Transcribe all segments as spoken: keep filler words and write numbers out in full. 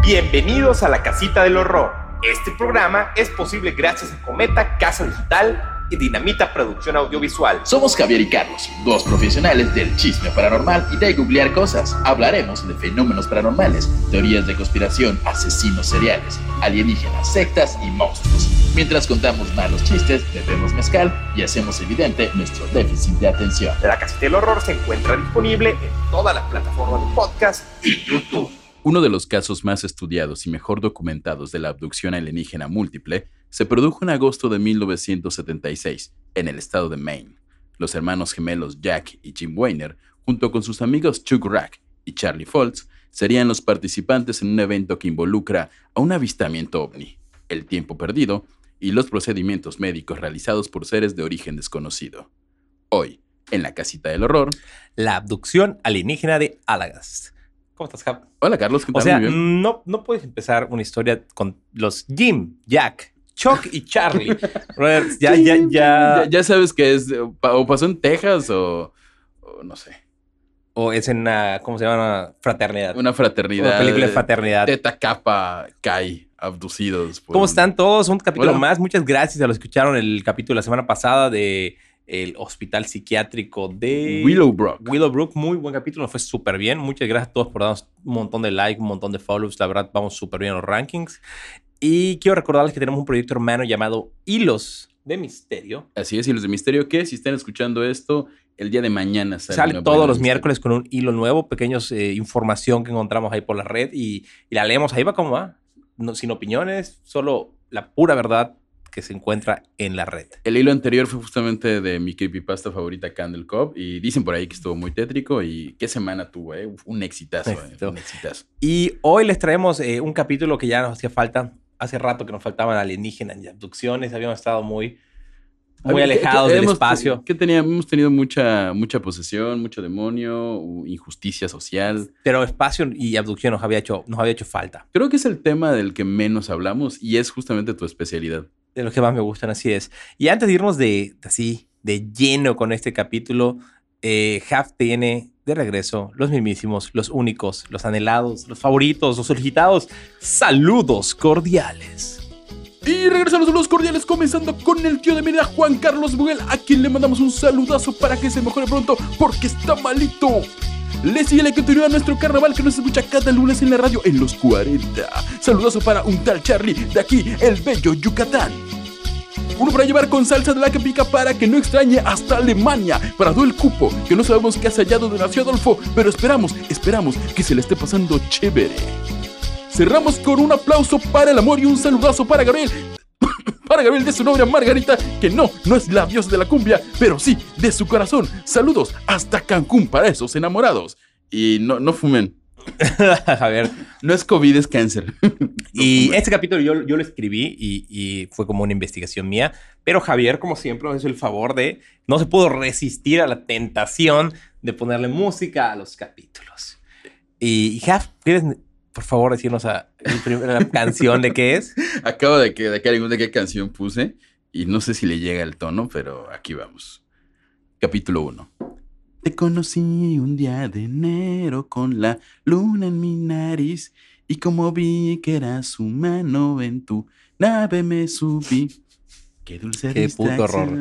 Bienvenidos a la Casita del Horror. Este programa es posible gracias a Cometa Casa Digital y Dinamita Producción Audiovisual. Somos Javier y Carlos, dos profesionales del chisme paranormal y de googlear cosas. Hablaremos de fenómenos paranormales, teorías de conspiración, asesinos seriales, alienígenas, sectas y monstruos. Mientras contamos malos chistes, bebemos mezcal y hacemos evidente nuestro déficit de atención. La Casita del Horror se encuentra disponible en todas las plataformas de podcast y YouTube. Uno de los casos más estudiados y mejor documentados de la abducción alienígena múltiple se produjo en agosto de mil novecientos setenta y seis, en el estado de Maine. Los hermanos gemelos Jack y Jim Weiner, junto con sus amigos Chuck Rack y Charlie Foltz, serían los participantes en un evento que involucra a un avistamiento ovni, el tiempo perdido y los procedimientos médicos realizados por seres de origen desconocido. Hoy, en la Casita del Horror, la abducción alienígena de Alagast. ¿Cómo estás, Jav? Hola, Carlos, ¿qué tal? O sea, Muy bien. no, no puedes empezar una historia con los Jim, Jack, Chuck y Charlie. Brother, ya, ya, ya, ya. Ya sabes que es, o pasó en Texas o, o no sé. O es en una, ¿cómo se llama? Una fraternidad. Una fraternidad. Una película de fraternidad. Teta Kappa Kai, abducidos. Por ¿Cómo un... están todos? Un capítulo Hola. más. Muchas gracias a los que escucharon el capítulo la semana pasada de el hospital psiquiátrico de Willowbrook. Willowbrook, muy buen capítulo, nos fue súper bien. Muchas gracias a todos por darnos un montón de likes, un montón de follows. La verdad, vamos súper bien en los rankings. Y quiero recordarles que tenemos un proyecto hermano llamado Hilos de Misterio. Así es, Hilos de Misterio, que si están escuchando esto, el día de mañana sale. Sale una todos buena los lista. miércoles con un hilo nuevo, pequeños eh, información que encontramos ahí por la red y, y la leemos ahí, va como va. No, sin opiniones, solo la pura verdad que se encuentra en la red. El hilo anterior fue justamente de mi creepypasta favorita, Candle Cop, y dicen por ahí que estuvo muy tétrico y qué semana tuvo, ¿eh? Un exitazo, ¿eh? Un exitazo. Y hoy les traemos eh, un capítulo que ya nos hacía falta. Hace rato que nos faltaban alienígenas y abducciones. Habíamos estado muy, muy alejados que, que del hemos, espacio. Que teníamos, hemos tenido mucha, mucha posesión, mucho demonio, injusticia social. Pero espacio y abducción nos había hecho, nos había hecho falta. Creo que es el tema del que menos hablamos y es justamente tu especialidad. De los que más me gustan, así es. Y antes de irnos de así, de lleno con este capítulo, eh, Jav tiene de regreso los mismísimos, los únicos, los anhelados, los favoritos, los solicitados. Saludos cordiales. Y regresan los saludos cordiales, comenzando con el tío de mi vida, Juan Carlos Buguel, a quien le mandamos un saludazo para que se mejore pronto porque está malito. Le sigue la continuidad a nuestro carnaval que nos escucha cada lunes en la radio en los cuarenta. Saludazo para un tal Charlie de aquí, el bello Yucatán. Uno para llevar con salsa de la que pica para que no extrañe hasta Alemania. Para todo el cupo, que no sabemos qué hace allá donde nació Adolfo, pero esperamos, esperamos que se le esté pasando chévere. Cerramos con un aplauso para el amor y un saludazo para Gabriel. Para Gabriel de su novia Margarita, que no, no es la diosa de la cumbia, pero sí de su corazón. Saludos hasta Cancún para esos enamorados. Y no, no fumen. A ver. No es COVID, es cáncer. No y fumen. este capítulo yo, yo lo escribí y, y fue como una investigación mía. Pero Javier, como siempre, nos hizo el favor de... No se pudo resistir a la tentación de ponerle música a los capítulos. Y, y Jav, ¿quieres... por favor, decirnos a, a la canción de qué es? Acabo de que de que de qué canción puse y no sé si le llega el tono, pero aquí vamos. Capítulo uno. Te conocí un día de enero con la luna en mi nariz y como vi que eras humano en tu nave me subí. Qué dulce Qué puto horror.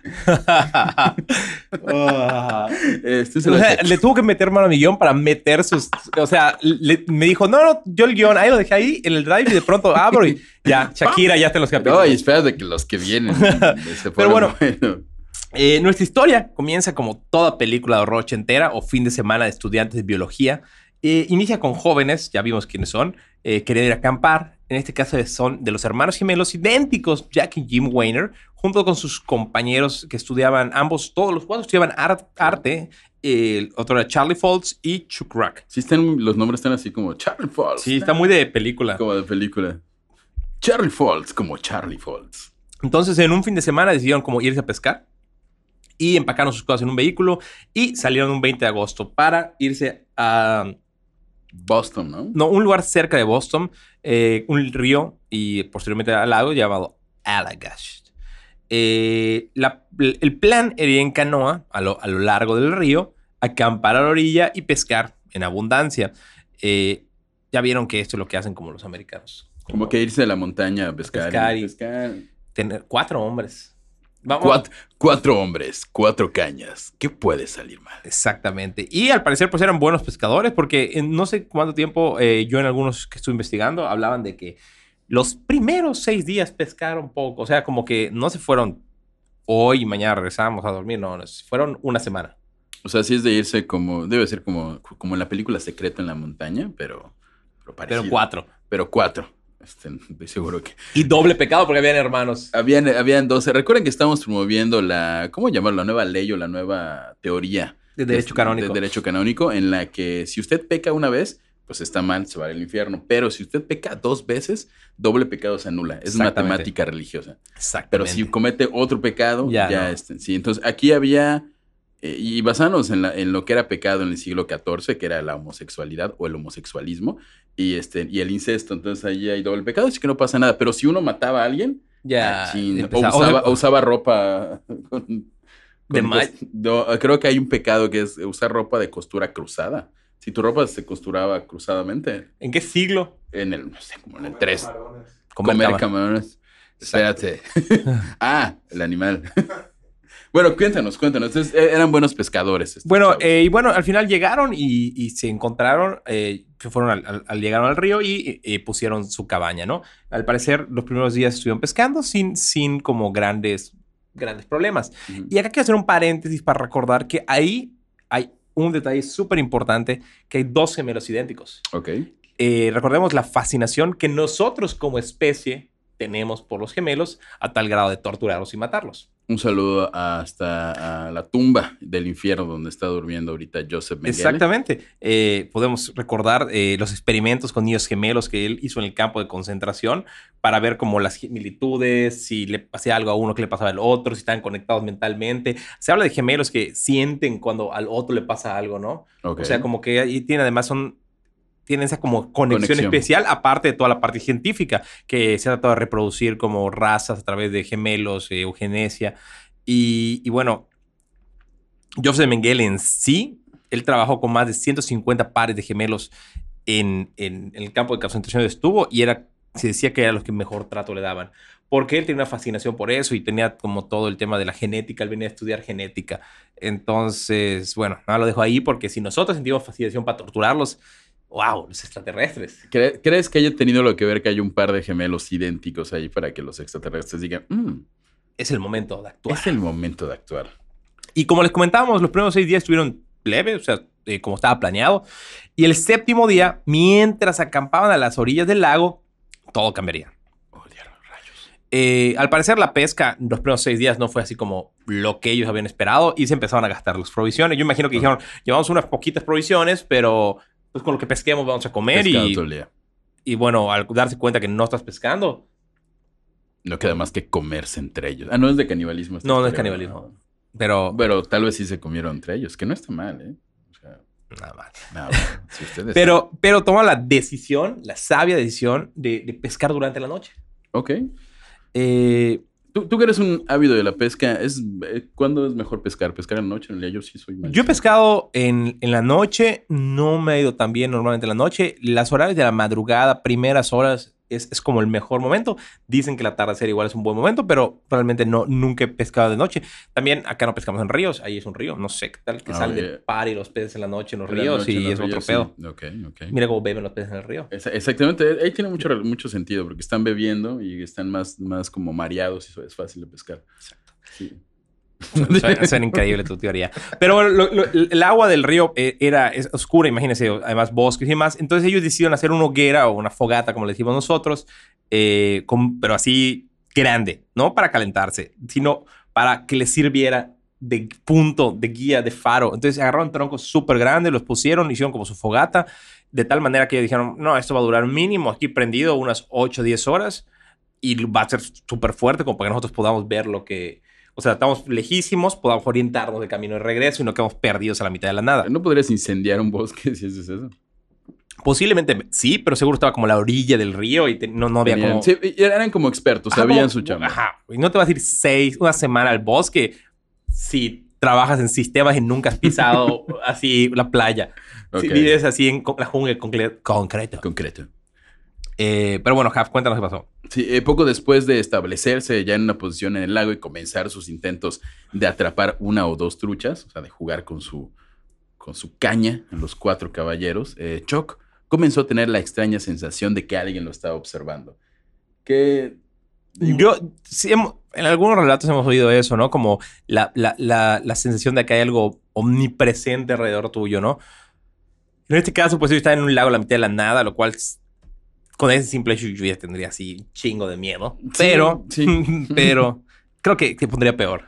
oh. este se O lo sea, le tuvo que meter mano a mi guión para meter sus... O sea, le, me dijo, no, no, yo el guión, ahí lo dejé ahí en el drive y de pronto abro y ya, Shakira ya está en los capítulos. No, y espérate que los que vienen. se Pero bueno, bueno. Eh, nuestra historia comienza como toda película de horror ochentera o fin de semana de estudiantes de biología. Eh, inicia con jóvenes, ya vimos quiénes son, eh, querían ir a acampar. En este caso son de los hermanos gemelos idénticos, Jack y Jim Weiner, junto con sus compañeros que estudiaban, ambos, todos los cuatro estudiaban art, arte. Eh, el otro era Charlie Foltz y Chuck Rack. Sí, están, los nombres están así como Charlie Foltz. Sí, está muy de película. Como de película. Charlie Foltz, como Charlie Foltz. Entonces, en un fin de semana decidieron como irse a pescar y empacaron sus cosas en un vehículo y salieron un veinte de agosto para irse a... Boston, ¿no? No, un lugar cerca de Boston, eh, un río y posteriormente al lago llamado Allagash. Eh, la, el plan era ir en canoa a lo, a lo largo del río, acampar a la orilla y pescar en abundancia. Eh, ya vieron que esto es lo que hacen como los americanos. Como, como que irse a la montaña a pescar. Pescar y pescar. Tener cuatro hombres. Vamos. Cuatro, cuatro hombres, cuatro cañas. ¿Qué puede salir mal? Exactamente. Y al parecer pues eran buenos pescadores porque en no sé cuánto tiempo eh, yo en algunos que estuve investigando hablaban de que los primeros seis días pescaron poco. O sea, como que no se fueron hoy y mañana regresamos a dormir. No, no fueron una semana. O sea, sí es de irse como... Debe ser como, como en la película Secreto en la Montaña, pero... Pero, parecido. Pero cuatro. Pero cuatro. Este, estoy seguro que... Y doble pecado porque habían hermanos. Habían, habían doce. Recuerden que estamos promoviendo la... ¿Cómo llamarlo? La nueva ley o la nueva teoría. De derecho canónico. De derecho canónico, en la que si usted peca una vez, pues está mal, se va al infierno. Pero si usted peca dos veces, doble pecado se anula. Es matemática religiosa. Exactamente. Pero si comete otro pecado, ya, ya no. este, sí. Entonces, aquí había... Eh, y basándonos en, la, en lo que era pecado en el siglo catorce, que era la homosexualidad o el homosexualismo, y, este, y el incesto, entonces ahí hay doble pecado, así que no pasa nada. Pero si uno mataba a alguien, ya, sin, o, usaba, o usaba ropa con, con de cost, do, creo que hay un pecado que es usar ropa de costura cruzada. Si tu ropa se costuraba cruzadamente. ¿En qué siglo? En el, no sé, como en el tres. Comer, Comer camarones. Espérate. ah, el animal. Bueno, cuéntanos, cuéntanos. Entonces, eran buenos pescadores. Bueno, eh, y bueno, al final llegaron y, y se encontraron, eh, fueron al, al, al, llegaron al río y eh, pusieron su cabaña, ¿no? Al parecer, los primeros días estuvieron pescando sin, sin como grandes, grandes problemas. Uh-huh. Y acá quiero hacer un paréntesis para recordar que ahí hay un detalle súper importante, que hay dos gemelos idénticos. Ok. Eh, recordemos la fascinación que nosotros como especie tenemos por los gemelos a tal grado de torturarlos y matarlos. Un saludo hasta a la tumba del infierno donde está durmiendo ahorita Joseph Mengele. Exactamente. Eh, podemos recordar eh, los experimentos con niños gemelos que él hizo en el campo de concentración para ver como las similitudes, si le pasaba algo a uno, qué le pasaba al otro, si estaban conectados mentalmente. Se habla de gemelos que sienten cuando al otro le pasa algo, ¿no? Okay. O sea, como que ahí tiene además son... tienen esa como conexión, conexión especial, aparte de toda la parte científica, que se ha tratado de reproducir como razas a través de gemelos, eh, eugenesia. Y, y bueno, Joseph Mengele en sí, él trabajó con más de ciento cincuenta pares de gemelos en, en, en el campo de concentración donde estuvo y era, se decía que eran los que mejor trato le daban. Porque él tenía una fascinación por eso y tenía como todo el tema de la genética, él venía a estudiar genética. Entonces, bueno, nada, lo dejo ahí porque si nosotros sentimos fascinación para torturarlos, ¡wow! Los extraterrestres. ¿Cre- ¿Crees que haya tenido lo que ver que hay un par de gemelos idénticos ahí para que los extraterrestres digan, mmm, es el momento de actuar? Es el momento de actuar. Y como les comentábamos, los primeros seis días estuvieron leves, o sea, eh, como estaba planeado. Y el séptimo día, mientras acampaban a las orillas del lago, todo cambiaría. Oh, diablo, rayos. Eh, al parecer, la pesca los primeros seis días no fue así como lo que ellos habían esperado y se empezaron a gastar las provisiones. Yo imagino que uh-huh. dijeron, llevamos unas poquitas provisiones, pero... pues con lo que pesquemos vamos a comer y, y bueno, al darse cuenta que no estás pescando. No queda más que comerse entre ellos. Ah, no es de canibalismo. No, no es canibalismo. Pero, pero tal vez sí se comieron entre ellos, que no está mal, ¿eh? O sea, nada mal. Nada mal. Si ustedes pero, saben. pero toma la decisión, la sabia decisión de, de pescar durante la noche. Ok. Eh... Tú, tú que eres un ávido de la pesca, ¿es, eh, ¿cuándo es mejor pescar? ¿Pescar en la noche? En el día yo sí soy más. Yo he pescado en, en la noche, no me ha ido tan bien normalmente en la noche. Las horarios de la madrugada, primeras horas, es, es como el mejor momento. Dicen que el atardecer igual es un buen momento, pero realmente no, nunca he pescado de noche. También acá no pescamos en ríos, ahí es un río. No sé qué tal que oh, salen yeah. del par y los peces en la noche en los en ríos noche, y es ríos, otro pedo. Sí. Okay, okay. Mira cómo beben los peces en el río. Esa, exactamente, ahí tiene mucho, mucho sentido porque están bebiendo y están más, más como mareados y eso es fácil de pescar. Exacto. Sí. Suena, suena increíble tu teoría. Pero lo, lo, el agua del río era es oscura, imagínense, además bosques y demás. Entonces ellos decidieron hacer una hoguera o una fogata, como le decimos nosotros, eh, con, pero así grande, no para calentarse, sino para que les sirviera de punto, de guía, de faro. Entonces agarraron troncos súper grandes, los pusieron, hicieron como su fogata, de tal manera que ellos dijeron, no, esto va a durar mínimo aquí prendido unas ocho o diez horas y va a ser súper fuerte como para que nosotros podamos ver lo que... O sea, estamos lejísimos, podamos orientarnos de camino de regreso y no quedamos perdidos a la mitad de la nada. ¿No podrías incendiar un bosque si haces eso? Posiblemente sí, pero seguro estaba como a la orilla del río y te, no, no había Tenían, como... Sí, eran como expertos, ajá, sabían como, su chamba. Ajá, y no te vas a ir seis, una semana al bosque si trabajas en sistemas y nunca has pisado así la playa. Ok. Si vives así en co- la jungla concle- concreto. Concreto. Eh, pero bueno, Haf, cuéntanos qué pasó. Sí, eh, poco después de establecerse ya en una posición en el lago y comenzar sus intentos de atrapar una o dos truchas, o sea, de jugar con su, con su caña en los cuatro caballeros, eh, Chuck comenzó a tener la extraña sensación de que alguien lo estaba observando. Que... Yo, sí, hemos- en algunos relatos hemos oído eso, ¿no? Como la, la, la, la sensación de que hay algo omnipresente alrededor tuyo, ¿no? En este caso, pues yo estaba en un lago a la mitad de la nada, lo cual s- con ese simple hecho yo ya tendría así un chingo de miedo. Pero, sí. pero creo que, que pondría peor.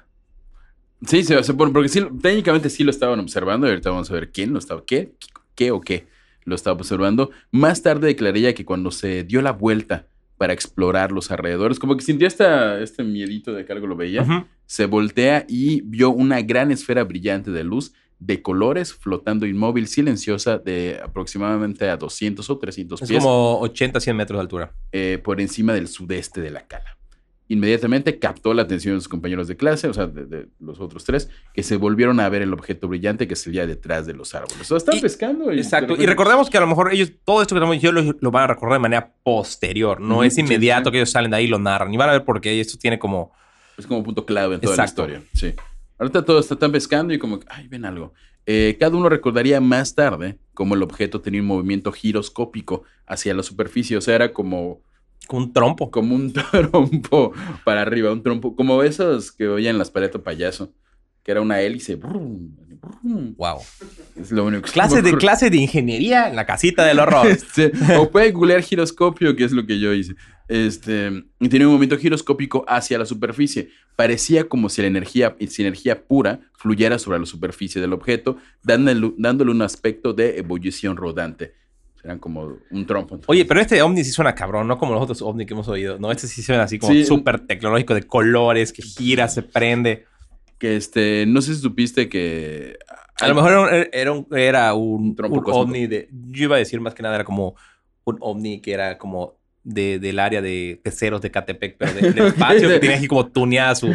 Sí, se, se pone, porque sí, técnicamente sí lo estaban observando y ahorita vamos a ver quién lo estaba, qué, qué o qué lo estaba observando. Más tarde declaré ella que cuando se dio la vuelta para explorar los alrededores, como que sintió esta, este miedito de que algo lo veía, Ujú. se voltea y vio una gran esfera brillante de luz de colores flotando inmóvil, silenciosa, de aproximadamente a doscientos o trescientos Es pies como ochenta, cien metros de altura. eh, por encima del sudeste de la cala. Inmediatamente captó la atención de sus compañeros de clase, o sea, de, de los otros tres, que se volvieron a ver el objeto brillante que se veía detrás de los árboles. O sea, están Y- pescando. Y Exacto. de Y repente- recordemos que a lo mejor ellos, todo esto que estamos diciendo, lo, lo van a recordar de manera posterior. No Ujú, es sí, inmediato sí. que ellos salen de ahí y lo narran. Y van a ver por qué esto tiene como... Es como punto clave en toda Exacto. la historia. Sí. Ahorita todos están pescando y como, que, ay, ven algo. Eh, cada uno recordaría más tarde cómo el objeto tenía un movimiento giroscópico hacia la superficie. O sea, era como, Un trompo. como un trompo para arriba, un trompo, como esos que oían las paletas payaso, que era una hélice. Brum, brum. Wow. Es lo único que se Clase me de, ocurre. clase de ingeniería en la casita del horror. Este, o puede googlear giroscopio, que es lo que yo hice. Este, y tenía un movimiento giroscópico hacia la superficie. Parecía como si la energía, si energía pura fluyera sobre la superficie del objeto, dándole, dándole un aspecto de ebullición rodante. Eran como un trompo. entonces. Oye, pero este ovni sí suena cabrón, no como los otros ovni que hemos oído. No, este sí suena así como Sí. súper tecnológico, de colores, que gira, se prende. Que este, no sé si supiste que... A lo mejor era un, era un, era un, Un trompo un cósmico. ovni de... Yo iba a decir más que nada era como un ovni que era como de, del área de peceros de Catepec, pero de- del espacio, que tenía así como tuneada su...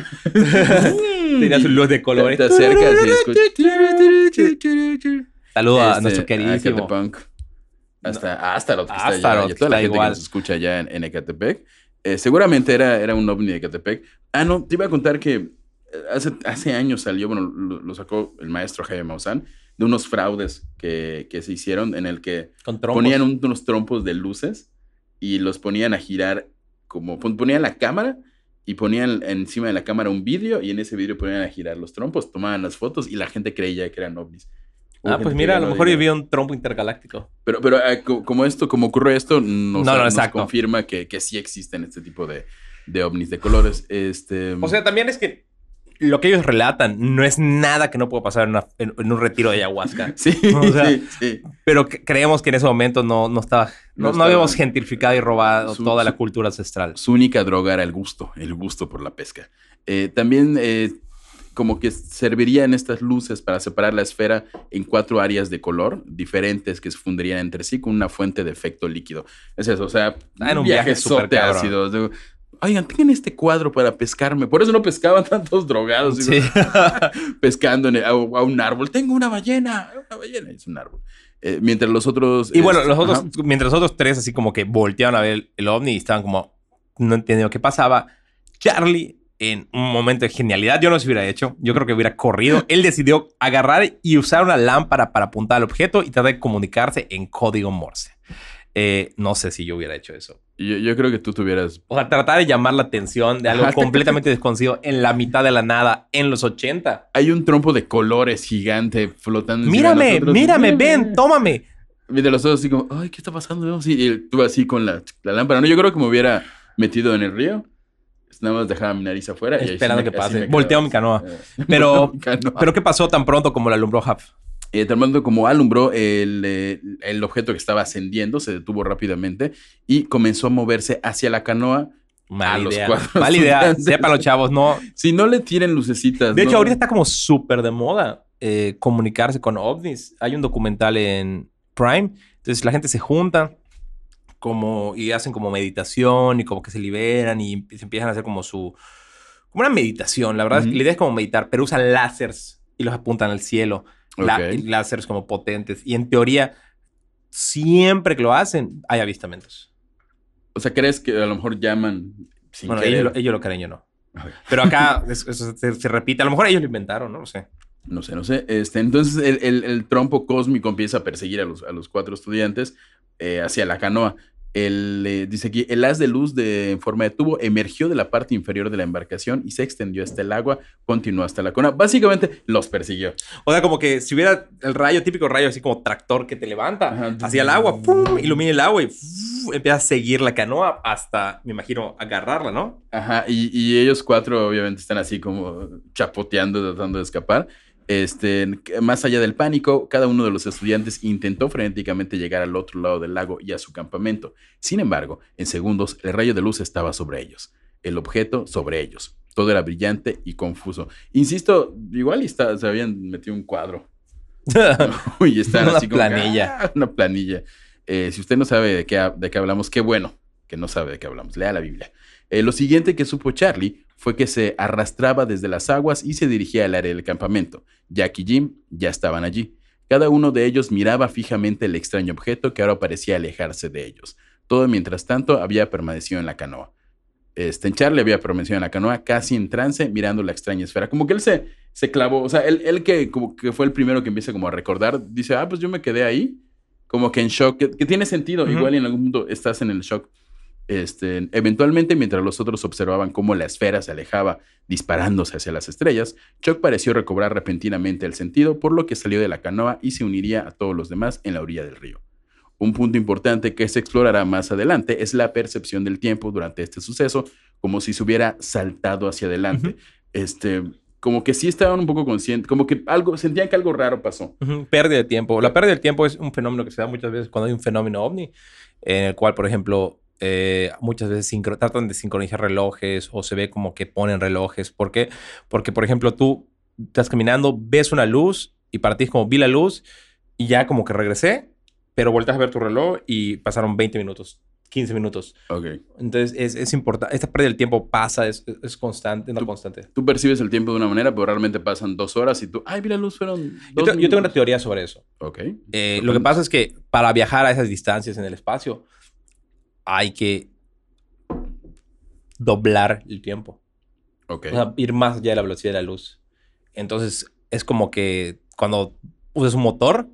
tenía su luz de colores. Te, te acercas y escuchas... Saludo a Este, nuestro a queridísimo... Ecatepec. Hasta Astaroth, que está Astaroth, allá. Y que toda la está gente igual. que nos escucha allá en, en Ecatepec. Eh, seguramente era, era un ovni de Ecatepec. Ah, no, te iba a contar que eh, hace, hace años salió, bueno, lo, lo sacó el maestro Jaime Maussan, de unos fraudes que, que se hicieron en el que Con trompos. ponían un- unos trompos de luces y los ponían a girar como... pon- Ponían la cámara y ponían encima de la cámara un vidrio y en ese vidrio ponían a girar los trompos, tomaban las fotos y la gente creía que eran ovnis. Hubo Ah, gente pues que mira, a lo ganó mejor yo dinero. vi un trompo intergaláctico. Pero, pero eh, co- como esto, como ocurre esto, nos, No, no, nos exacto. confirma que, que sí existen este tipo de, de ovnis de colores. Este, O sea, también es que lo que ellos relatan no es nada que no pueda pasar en, una- en- en un retiro de ayahuasca. sí, o sea, sí, sí. Pero que- creemos que en ese momento no, no estaba... No No, no estaba- habíamos gentrificado y robado Su- toda su- la cultura ancestral. Su única droga era el gusto, el gusto por la pesca. Eh, también eh, como que servirían estas luces para separar la esfera en cuatro áreas de color diferentes que se fundirían entre sí con una fuente de efecto líquido. Es eso, o sea, Ah, en un viaje súper viajezote cabrón. ácido. Digo, oigan, tengan este cuadro para pescarme. Por eso no pescaban tantos drogados. Sí. Digo, pescando en el- a, a un árbol. Tengo una ballena. Una ballena. Es un árbol. Eh, mientras los otros... Y bueno, este, los otros, ajá. mientras los otros tres así como que volteaban a ver el, el ovni y estaban como... No entendiendo qué pasaba. Charlie, en un momento de genialidad, yo no se hubiera hecho. Yo creo que hubiera corrido. Él decidió agarrar y usar una lámpara para apuntar al objeto y tratar de comunicarse en código Morse. Eh, no sé si yo hubiera hecho eso. Yo, yo creo que tú tuvieras... O sea, tratar de llamar la atención de algo Ajá. completamente desconocido en la mitad de la nada en los ochenta. Hay un trompo de colores gigante flotando. encima de Mírame, nosotros. mírame, ven, tómame. Mientras los otros así como, ay, ¿qué está pasando? Sí, y tú así con la, la lámpara. No, yo creo que me hubiera metido en el río. Nada más dejaba mi nariz afuera. y ahí sí Esperando me- que así pase. me Volteo quedaba. mi canoa. Eh, Pero- volteo mi canoa. Pero ¿qué pasó tan pronto como la alumbró Haf? Eh, tan pronto como alumbró, el, eh, el objeto que estaba ascendiendo se detuvo rápidamente y comenzó a moverse hacia la canoa. A Mala los idea. cuatro Mala idea. estudiantes. Sepan los chavos, no. Si no le tienen lucecitas. De hecho, no- ahorita está como súper de moda eh, comunicarse con ovnis. Hay un documental en Prime. Entonces la gente se junta como, y hacen como meditación y como que se liberan y se empiezan a hacer como su... Como una meditación. La verdad es Ujú. que la idea es como meditar, pero usan láseres y los apuntan al cielo. La, Ok. láseres como potentes. Y en teoría, siempre que lo hacen, hay avistamientos. O sea, ¿crees que a lo mejor llaman sin Bueno, querer? ellos, lo- ellos lo creen, yo no. Ok. Pero acá es- eso se, se repite. A lo mejor ellos lo inventaron, no lo sé. No sé, no sé. Este, entonces el, el- el trompo cósmico empieza a perseguir a los, a los cuatro estudiantes eh, hacia la canoa. El, eh, dice aquí, el haz de luz de, en forma de tubo emergió de la parte inferior de la embarcación y se extendió hasta el agua, continuó hasta la canoa. Básicamente los persiguió. O sea, como que si hubiera el rayo, típico rayo así como tractor que te levanta Ajá. hacia el agua, ¡pum! Ilumina el agua y ¡pum! Empieza a seguir la canoa hasta, me imagino, agarrarla, ¿no? Ajá, y, y ellos cuatro obviamente están así como chapoteando, tratando de escapar. Este, más allá del pánico, cada uno de los estudiantes intentó frenéticamente llegar al otro lado del lago y a su campamento. Sin embargo, en segundos, el rayo de luz estaba sobre ellos, el objeto sobre ellos. Todo era brillante y confuso. Insisto, igual está, se habían metido un cuadro. ¿No? Y están Una así como que, planilla. "Ah", una planilla. Eh, si usted no sabe de qué, ha- de qué hablamos, qué bueno que no sabe de qué hablamos. Lea la Biblia. Eh, lo siguiente que supo Charlie fue que se arrastraba desde las aguas y se dirigía al área del campamento. Jack y Jim ya estaban allí. Cada uno de ellos miraba fijamente el extraño objeto que ahora parecía alejarse de ellos. Todo mientras tanto había permanecido en la canoa. Este, Charlie había permanecido en la canoa casi en trance mirando la extraña esfera. Como que él se, se clavó, o sea, él, él que, como que fue el primero que empieza como a recordar, dice, ah, pues yo me quedé ahí, como que en shock, que, que tiene sentido, Ujú. igual y en algún punto estás en el shock. Este, eventualmente, mientras los otros observaban cómo la esfera se alejaba disparándose hacia las estrellas, Chuck pareció recobrar repentinamente el sentido, por lo que salió de la canoa y se uniría a todos los demás en la orilla del río. Un punto importante que se explorará más adelante es la percepción del tiempo durante este suceso, como si se hubiera saltado hacia adelante. Ujú. Este, como que sí estaban un poco conscientes, como que algo, sentían que algo raro pasó. Ujú, pérdida de tiempo. La pérdida del tiempo es un fenómeno que se da muchas veces cuando hay un fenómeno ovni, en el cual, por ejemplo, eh, muchas veces sincro- tratan de sincronizar relojes o se ve como que ponen relojes. ¿Por qué? Porque, por ejemplo, tú estás caminando, ves una luz y para ti es como vi la luz y ya como que regresé, pero volteas a ver tu reloj y pasaron veinte minutos, quince minutos. Ok. Entonces es, es importante. Esta pérdida del tiempo pasa, es, es constante, una Tú- constante. Tú percibes el tiempo de una manera, pero realmente pasan dos horas y tú, ay, mira, luz, fueron Yo, dos te- yo tengo una minutos". teoría sobre eso. Ok. Eh, lo que Sorprende. pasa es que para viajar a esas distancias en el espacio hay que doblar el tiempo. Ok. O sea, ir más allá de la velocidad de la luz. Entonces, es como que cuando usas un motor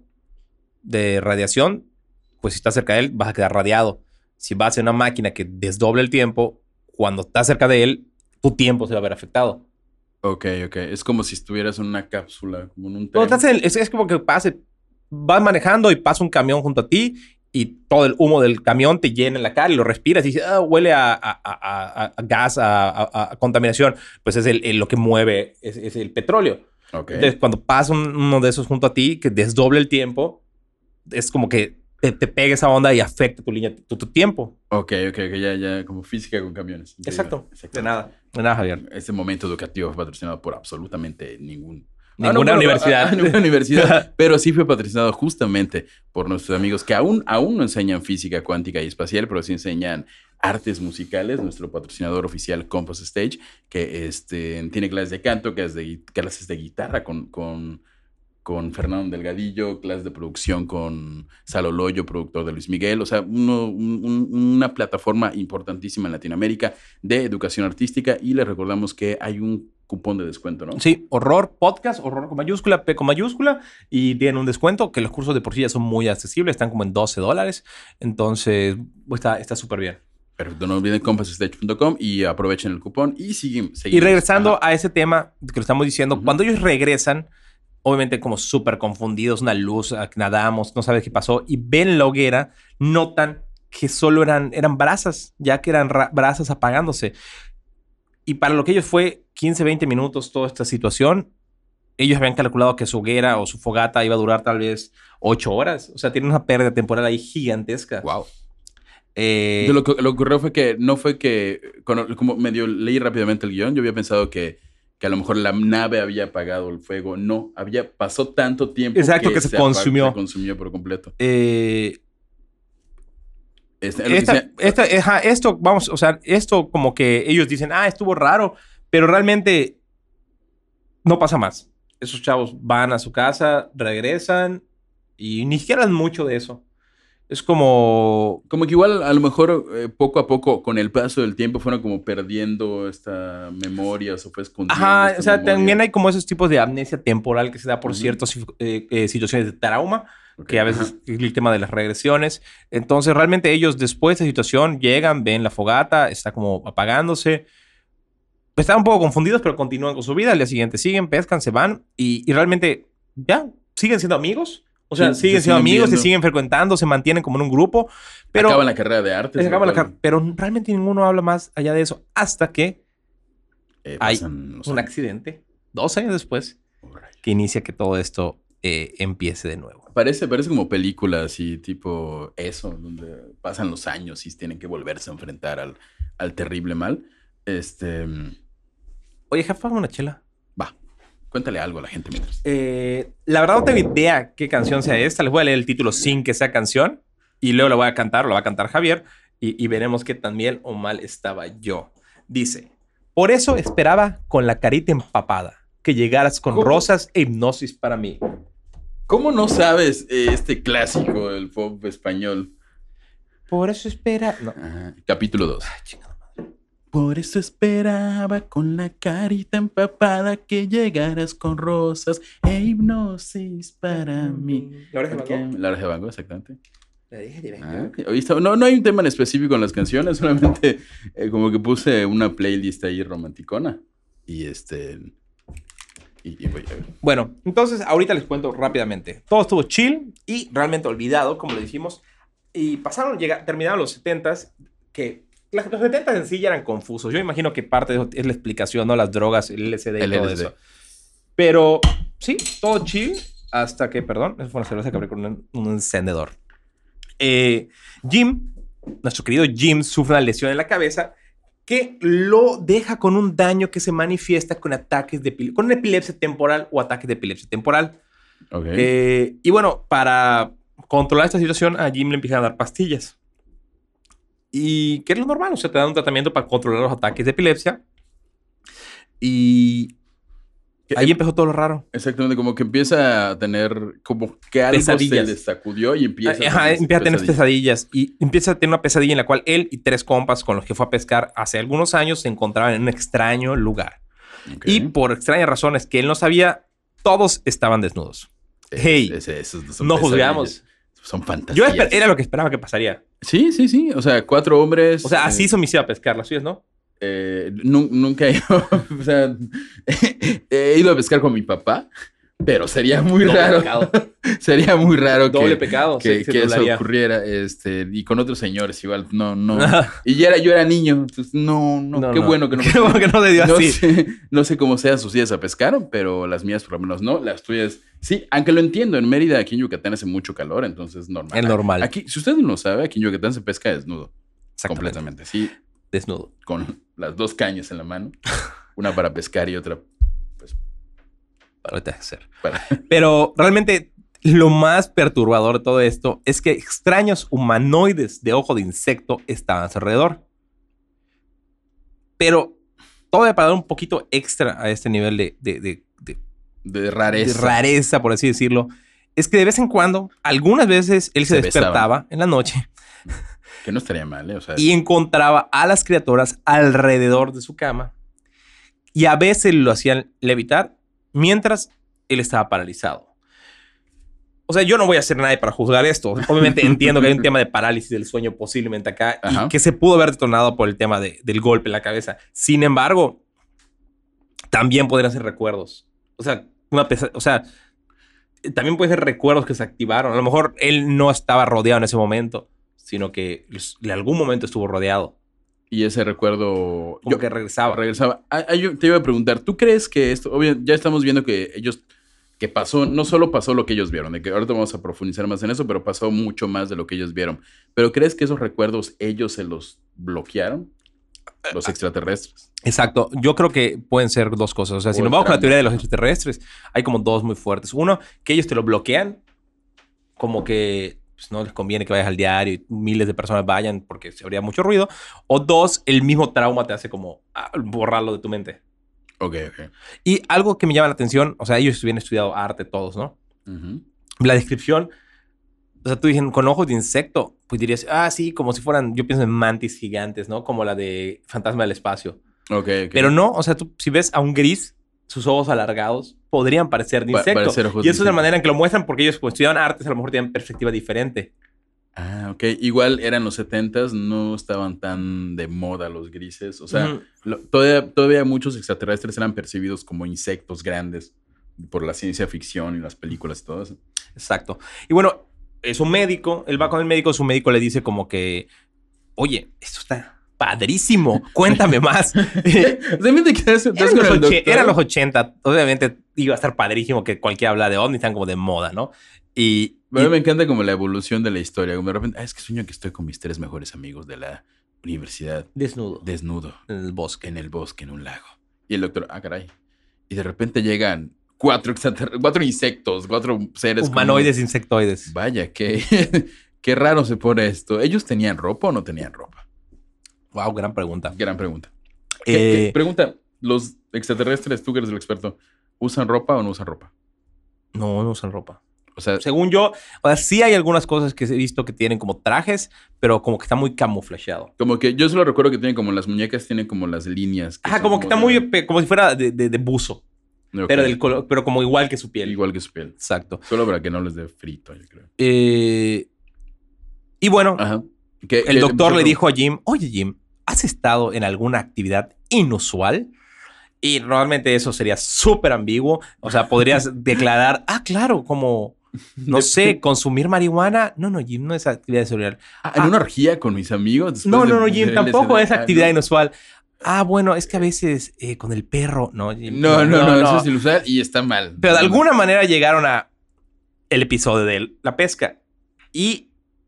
de radiación, pues si estás cerca de él, vas a quedar radiado. Si vas en una máquina que desdoble el tiempo, cuando estás cerca de él, tu tiempo se va a ver afectado. Ok, ok. Es como si estuvieras en una cápsula, como en un tren. Cuando estás en el- es, es como que pase, vas manejando y pasa un camión junto a ti y todo el humo del camión te llena en la cara y lo respiras y dices, ah, huele a, a- a- a- a gas, a, a- a contaminación. Pues es el, el- lo que mueve, es, es el petróleo. Ok. Entonces, cuando pasa un- uno de esos junto a ti, que desdoble el tiempo, es como que te, te pega esa onda y afecta tu línea, tu, tu tiempo. Ok, ok, ok, ya, ya, como física con camiones. Increíble. Exacto. Exacto. De nada. De nada, Javier. Este momento educativo fue patrocinado por absolutamente ningún... Ninguna Ah, no, bueno, universidad. ah, ah, ninguna universidad, pero sí fue patrocinado justamente por nuestros amigos que aún, aún no enseñan física cuántica y espacial, pero sí enseñan artes musicales. Nuestro patrocinador oficial, Compass Stage, que este, tiene clases de canto, clases de, gui- clases de guitarra con, con, con Fernando Delgadillo, clases de producción con Salo Loyo, productor de Luis Miguel. O sea, uno- un- un- una plataforma importantísima en Latinoamérica de educación artística. Y les recordamos que hay un cupón de descuento, ¿no? Sí, horror podcast, horror con mayúscula, P con mayúscula, y tienen un descuento que los cursos de por sí ya son muy accesibles, están como en doce dólares. Entonces, pues, está está súper bien. Perfecto, no olviden compass stage punto com y aprovechen el cupón y siguen, seguimos. Y regresando Ajá. a ese tema que lo estamos diciendo, Ujú. cuando ellos regresan, obviamente como súper confundidos, una luz, ah, nadamos, no sabes qué pasó, y ven la hoguera, notan que solo eran, eran brasas, ya que eran ra- brasas apagándose. Y para lo que ellos fue quince, veinte minutos toda esta situación, ellos habían calculado que su hoguera o su fogata iba a durar tal vez ocho horas. O sea, tienen una pérdida temporal ahí gigantesca. Wow. Eh, De lo que lo que ocurrió fue que no fue que, cuando- como medio leí rápidamente el guión, yo había pensado que, que a lo mejor la nave había apagado el fuego. No, había, pasó tanto tiempo Exacto, que se apagó- consumió. se consumió por completo. eh, Este, lo que Esta, decía- esta, ajá, esto, vamos, o sea, esto como que ellos dicen, ah, estuvo raro, pero realmente no pasa más. esos chavos van a su casa, regresan y ni siquiera hablan mucho de eso. Es como... Como que igual a lo mejor eh, poco a poco con el paso del tiempo fueron como perdiendo esta memoria, o fue escondiendo. Ajá, esta o sea, memoria. también hay como esos tipos de amnesia temporal que se da por Ujú. ciertas eh, eh, situaciones de trauma, Ok, que a veces ajá. es el tema de las regresiones. Entonces, realmente ellos después de esa situación llegan, ven la fogata, está como apagándose. Están un poco confundidos, pero continúan con su vida. Al día siguiente siguen, pescan, se van y, y realmente ya siguen siendo amigos. O sea, Sí, siguen se siendo siguen amigos, viendo. se siguen frecuentando, se mantienen como en un grupo. Pero, Acaban la carrera de arte. se acaban la car- pero realmente ninguno habla más allá de eso hasta que Eh, hay pasan los un años. accidente, dos años después, Oh, rayos. que inicia que todo esto eh, empiece de nuevo. Parece, parece como película así, tipo eso, donde pasan los años y tienen que volverse a enfrentar al, al terrible mal. Este, Oye, jefa, una chela. va, cuéntale algo a la gente mientras. Eh, la verdad no tengo idea qué canción sea esta. Les voy a leer el título sin que sea canción y luego la voy a cantar, la va a cantar Javier y, y veremos qué tan bien o mal estaba yo. Dice, por eso esperaba con la carita empapada que llegaras con ¿Cómo? rosas e hipnosis para mí. ¿Cómo no sabes eh, este clásico del pop español? Por eso espera... No. Ajá, capítulo dos. Ay, chingada madre. Por eso esperaba con la carita empapada que llegaras con rosas e hipnosis para mí. ¿La oreja de Van Gogh? La oreja de Van Gogh, exactamente. La oreja de Van Ah, Gogh. ok. Oye, está- no, no hay un tema en específico en las canciones, solamente eh, como que puse una playlist ahí romanticona. Y este. Y, y voy a ver. Bueno, entonces ahorita les cuento rápidamente. Todo estuvo chill y realmente olvidado, como lo dijimos. Y pasaron, llega, terminaron los setentas, que las- los setentas en sí ya eran confusos. Yo imagino que parte de eso es la explicación, ¿no? Las drogas, el L S D y El todo L S D. eso. Pero sí, todo chill hasta que, perdón, es una cerveza que abrí con un, un encendedor. Eh, Jim, nuestro querido Jim, sufre una lesión en la cabeza que lo deja con un daño que se manifiesta con ataques de epile- con una epilepsia temporal o ataques de epilepsia temporal. Ok. Eh, y bueno, para controlar esta situación, a Jim le empiezan a dar pastillas. Y que es lo normal, o sea, te dan un tratamiento para controlar los ataques de epilepsia. Y Que- ahí empezó todo lo raro. Exactamente, como que empieza a tener. Como que algo Pesadillas. se le sacudió y empieza Ajá, tener empieza a tener pesadillas. pesadillas. Y empieza a tener una pesadilla en la cual él y tres compas con los que fue a pescar hace algunos años se encontraban en un extraño lugar. Ok. Y por extrañas razones que él no sabía, todos estaban desnudos. Es- hey, es- esos son No pesadillas. juzgamos. Son Yo fantasías. esper- era lo que esperaba que pasaría. Sí, sí, sí. O sea, cuatro hombres. O sea, así eh, hizo mi a pescar las suyas, ¿no? eh, nu- nunca he ido. O sea, he ido a pescar con mi papá, pero sería muy Doble raro. pecado. Sería muy raro Doble que, pecado. que, se- se que eso doblaría. ocurriera. Este, y con otros señores, igual. No, no. Y ya era, yo era niño. Entonces, no, no. No, qué no. bueno que no. Qué bueno que no le dio No así. sé, no sé cómo sean sus días a pescar, pero las mías por lo menos no. Las tuyas sí, aunque lo entiendo. En Mérida, aquí en Yucatán hace mucho calor, entonces normal. Es normal. Aquí, si usted no lo sabe, aquí en Yucatán se pesca desnudo. Exactamente. Completamente. Sí, Desnudo. con las dos cañas en la mano. Una para pescar y otra pues, Para ahorita hacer. para... Pero realmente lo más perturbador de todo esto es que extraños humanoides de ojo de insecto estaban a su alrededor. Pero todavía para dar un poquito extra a este nivel de, de, de, de, de rareza. de rareza, por así decirlo, es que de vez en cuando, algunas veces él se, Se despertaba besaban. en la noche Que no estaría mal, ¿eh? O sea, y encontraba a las criaturas alrededor de su cama. Y a veces lo hacían levitar mientras él estaba paralizado. O sea, yo no voy a hacer nada para juzgar esto. Obviamente entiendo que hay un tema de parálisis del sueño posiblemente acá Ajá. y que se pudo haber detonado por el tema de, del golpe en la cabeza. Sin embargo, también podrían ser recuerdos. O sea, una pesa- o sea, también pueden ser recuerdos que se activaron. A lo mejor él no estaba rodeado en ese momento, sino que en algún momento estuvo rodeado. y ese recuerdo... Como que regresaba. regresaba. Ah, ah, yo te iba a preguntar, ¿tú crees que esto... Obvio, ya estamos viendo que ellos... Que pasó, no solo pasó lo que ellos vieron, de que ahorita vamos a profundizar más en eso, pero pasó mucho más de lo que ellos vieron. ¿Pero crees que esos recuerdos ellos se los bloquearon? Los extraterrestres. Exacto. Yo creo que pueden ser dos cosas. O sea, si O nos vamos con la otra- teoría de los extraterrestres, hay como dos muy fuertes. Uno, que ellos te lo bloquean, como que pues, no les conviene que vayas al diario y miles de personas vayan porque se habría mucho ruido. O dos, el mismo trauma te hace como ah, borrarlo de tu mente. Ok, ok. Y algo que me llama la atención, o sea, ellos habían estudiado arte todos, ¿no? Uh-huh. La descripción, o sea, tú dices con ojos de insecto, pues dirías, ah, sí, como si fueran, yo pienso en mantis gigantes, ¿no? Como la de Fantasma del Espacio. Ok, ok. Pero no, o sea, tú si ves a un gris, sus ojos alargados podrían parecer de Pa- insecto. parecer ojos Y de eso es la insecto. manera en que lo muestran porque ellos, pues, estudiaban artes, a lo mejor tienen perspectiva diferente. Ah, ok. Igual eran los setentas, no estaban tan de moda los grises. O sea, Ujú. lo- todavía, todavía muchos extraterrestres eran percibidos como insectos grandes por la ciencia ficción y las películas y todo eso. Exacto. Y bueno, es un médico, él va con el médico, su médico le dice como que, oye, esto está padrísimo, cuéntame más. Realmente quedas, estás Eran con los, el oche- doctor. eran los ochenta, obviamente iba a estar padrísimo que cualquiera habla de ovnis, están como de moda, ¿no? Y, A mí y- me encanta como la evolución de la historia. Como de repente, ah, es que sueño que estoy con mis tres mejores amigos de la universidad, desnudo desnudo, en el bosque. en el bosque, en un lago. Y el doctor, ah, caray. Y de repente llegan cuatro, extraterr- cuatro insectos, cuatro seres. como- Humanoides, insectoides. Vaya, qué, qué raro se pone esto. ¿Ellos tenían ropa o no tenían ropa? Wow, gran pregunta. Gran pregunta. ¿Qué- Eh, qué- pregunta, ¿los extraterrestres, tú que eres el experto, usan ropa o no usan ropa? no, no usan ropa. O sea, Según yo, o sea, sí hay algunas cosas que he visto que tienen como trajes, pero como que está muy camuflajeado. como que yo solo recuerdo que tienen como las muñecas, tienen como las líneas. Ajá, son como que está de- muy, pe- como si fuera de, de- de buzo, Ok. pero, del color, pero como igual que su piel. Igual que su piel. Exacto. Solo para que no les dé frito, yo creo. Eh, y bueno, Ajá. Que- el que- doctor le solo- dijo a Jim, oye Jim, ¿has estado en alguna actividad inusual? Y normalmente eso sería súper ambiguo. O sea, podrías declarar, ah, claro, como, no sé, consumir marihuana. No, no, Jim, no es actividad inusual. Ah, en una orgía con mis amigos. después No, de- no, no, Jim, del tampoco L S D. es Ah, actividad no. inusual. Ah, bueno, es que a veces eh, con el perro, no, Jim, No, no, no, eso es inusual y está mal. Pero de No, no. alguna manera llegaron a el episodio de la pesca y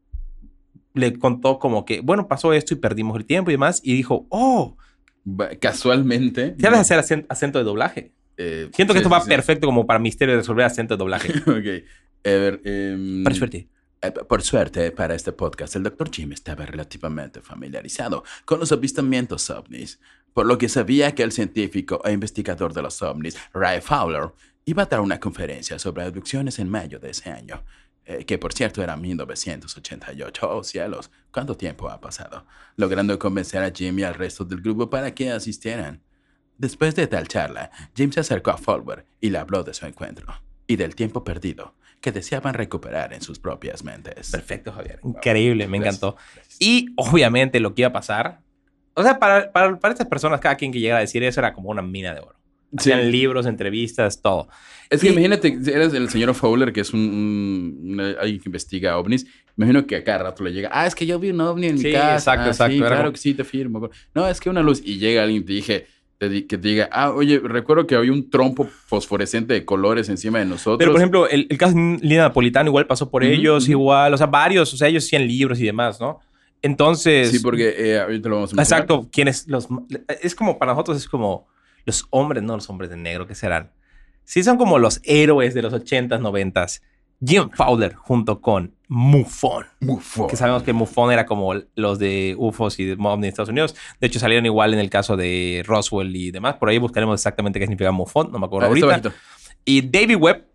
le contó como que, bueno, pasó esto y perdimos el tiempo y demás. Y dijo, oh, Va- Casualmente. ¿sabes hacer acen- acento de doblaje? Eh, Siento que sí, esto sí, va sí. perfecto como para misterio de resolver acento de doblaje. Ok. A ver. em, Para suerte. Eh, Por suerte, para este podcast, el doctor Jim estaba relativamente familiarizado con los avistamientos ovnis, por lo que sabía que el científico e investigador de los ovnis, Ray Fowler, iba a dar una conferencia sobre abducciones en mayo de ese año, eh, que por cierto era mil novecientos ochenta y ocho. Oh cielos, ¿cuánto tiempo ha pasado? Logrando convencer a Jim y al resto del grupo para que asistieran. Después de tal charla, Jim se acercó a Fowler y le habló de su encuentro y del tiempo perdido que deseaban recuperar en sus propias mentes. Perfecto, Javier. Increíble, me Gracias, encantó. gracias. Y obviamente lo que iba a pasar, o sea, para, para, para estas personas, cada quien que llegara a decir eso era como una mina de oro. Sí. Hacían libros, entrevistas, todo. Es que Y- imagínate, eres el señor Fowler, que es un, un- una- alguien que investiga ovnis. Imagino que a cada rato le llega, ah, es que yo vi un ovni en Sí, mi casa. exacto, Ah, exacto. Sí, Era claro como- que sí, te firmo. No, es que una luz. Y llega alguien y te dije, te di- que te diga, ah, oye, recuerdo que había un trompo fosforescente de colores encima de nosotros. Pero, por ejemplo, el, el caso de Lina Napolitano igual pasó por Ujú, ellos, ujú. igual, o sea, varios, o sea, ellos hacían libros y demás, ¿no? Entonces, Sí, porque eh, ahorita lo vamos a mencionar. exacto, quienes los, es como, para nosotros es como los hombres, no los hombres de negro, ¿qué serán? Sí, son como los héroes de los ochentas, noventas. Jim Fowler junto con MUFON. Mufo. Que sabemos que MUFON era como los de U F Os y de ovnis de Estados Unidos. De hecho, salieron igual en el caso de Roswell y demás. Por ahí buscaremos exactamente qué significa MUFON. No me acuerdo Ah, está ahorita. bajito. Y David Webb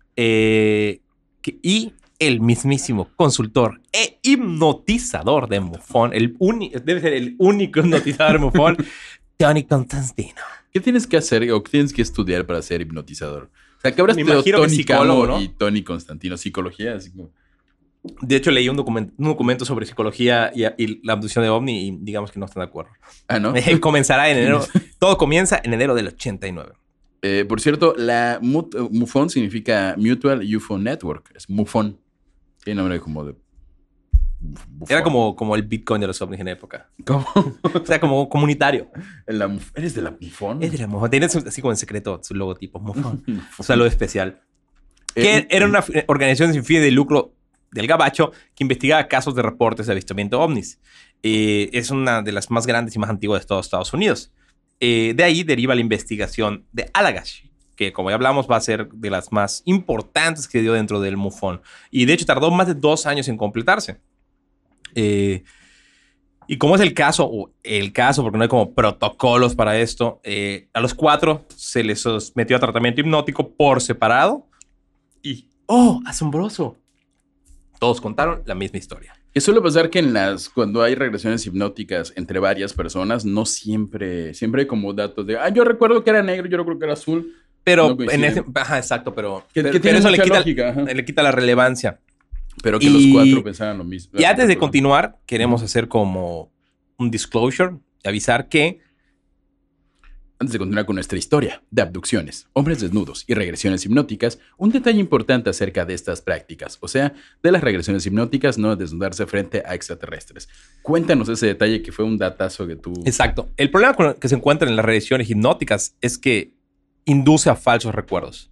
eh, que- y el mismísimo consultor e hipnotizador de MUFON. El uni- debe ser el único hipnotizador de MUFON. Tony Constantino. ¿Qué tienes que hacer o qué tienes que estudiar para ser hipnotizador? O sea, que habrás Me estudiado imagino que Tony psicólogo, Camo ¿no? y Tony Constantino, psicología, así como... De hecho, leí un, document- un documento sobre psicología y, y la abducción de ovni y digamos que no están de acuerdo. Ah, ¿no? Comenzará en enero. Todo comienza en enero del ochenta y nueve. Eh, por cierto, la mut- uh, MUFON significa Mutual U F O Network. Es MUFON. Tiene nombre como de... bufón. Era como, como el Bitcoin de los ovnis en época. ¿Cómo? O sea, como comunitario. La muf- ¿Eres de la MUFON? Es de la MUFON. Tiene su- así como en secreto su logotipo. MUFON. O sea, lo especial. Eh, Que era una fi- organización sin fin de lucro del Gabacho que investigaba casos de reportes de avistamiento ovnis. Eh, es una de las más grandes y más antiguas de todos Estados Unidos. Eh, de ahí deriva la investigación de Allagash, que como ya hablamos va a ser de las más importantes que dio dentro del MUFON. Y de hecho tardó más de dos años en completarse. Eh, Y como es el caso, o el caso, porque no hay como protocolos para esto, eh, a los cuatro se les sometió a tratamiento hipnótico por separado. Y, ¡oh, asombroso! Todos contaron la misma historia. Y suele pasar que en las, cuando hay regresiones hipnóticas entre varias personas, no siempre, siempre hay como datos de, ah, yo recuerdo que era negro, yo recuerdo que era azul. Pero No en ese, ajá, exacto, pero, Que- pero, que tiene pero eso le mucha quita, lógica, ajá. le quita la relevancia. Pero que Y- los cuatro pensaban lo mismo. Y antes de continuar, queremos hacer como un disclosure, avisar que Antes de continuar con nuestra historia de abducciones, hombres desnudos y regresiones hipnóticas, un detalle importante acerca de estas prácticas, o sea, de las regresiones hipnóticas, no desnudarse frente a extraterrestres. Cuéntanos ese detalle que fue un datazo que tú... exacto. El problema con el que se encuentra en las regresiones hipnóticas es que induce a falsos recuerdos.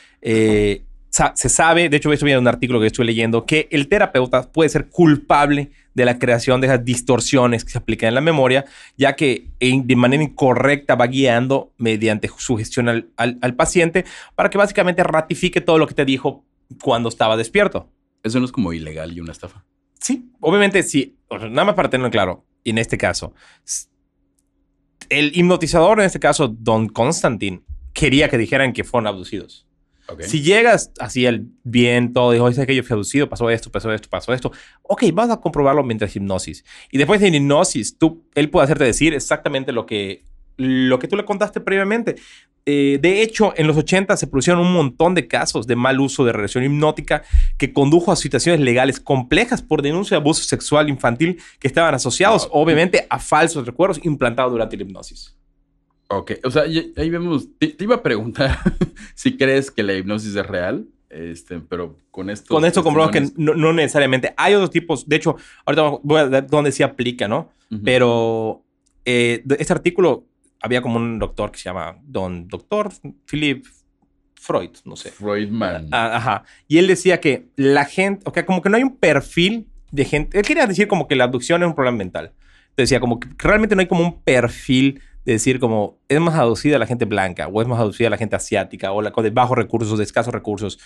Eh, sa- se sabe, de hecho, esto viene de un artículo que estoy leyendo, que el terapeuta puede ser culpable de la creación de esas distorsiones que se aplican en la memoria, ya que en- de manera incorrecta va guiando mediante sugestión al, al, al paciente para que básicamente ratifique todo lo que te dijo cuando estaba despierto. Eso no es como ilegal y una estafa. Sí, obviamente sí. O sea, nada más para tenerlo claro, y en este caso, s- el hipnotizador, en este caso, Don Constantine, quería que dijeran que fueron abducidos. Ok. Si llegas así al bien, todo, dijo, ¿sabes que yo fui abducido? Pasó esto, pasó esto, pasó esto. Ok, vas a comprobarlo mientras hipnosis. Y después de hipnosis, tú, él puede hacerte decir exactamente lo que, lo que tú le contaste previamente. Eh, de hecho, en los ochenta se produjeron un montón de casos de mal uso de regresión hipnótica que condujo a situaciones legales complejas por denuncia de abuso sexual infantil que estaban asociados, Wow. obviamente, a falsos recuerdos implantados durante la hipnosis. Ok, o sea, y- ahí vemos, te, te iba a preguntar si crees que la hipnosis es real, este, pero con esto... Con esto comprobamos que no, no necesariamente. Hay otros tipos. De hecho, ahorita voy a dar dónde sí aplica, ¿no? Pero eh, de- este artículo había como un doctor que se llama Don Doctor Philip Freud, no sé. Freudman. Ah, ajá. Y él decía que la gente, o sea, como que no hay un perfil de gente. Él quería decir como que la abducción es un problema mental. Decía como que realmente no hay como un perfil de decir como es más aducida la gente blanca o es más aducida la gente asiática o la de bajos recursos, de escasos recursos,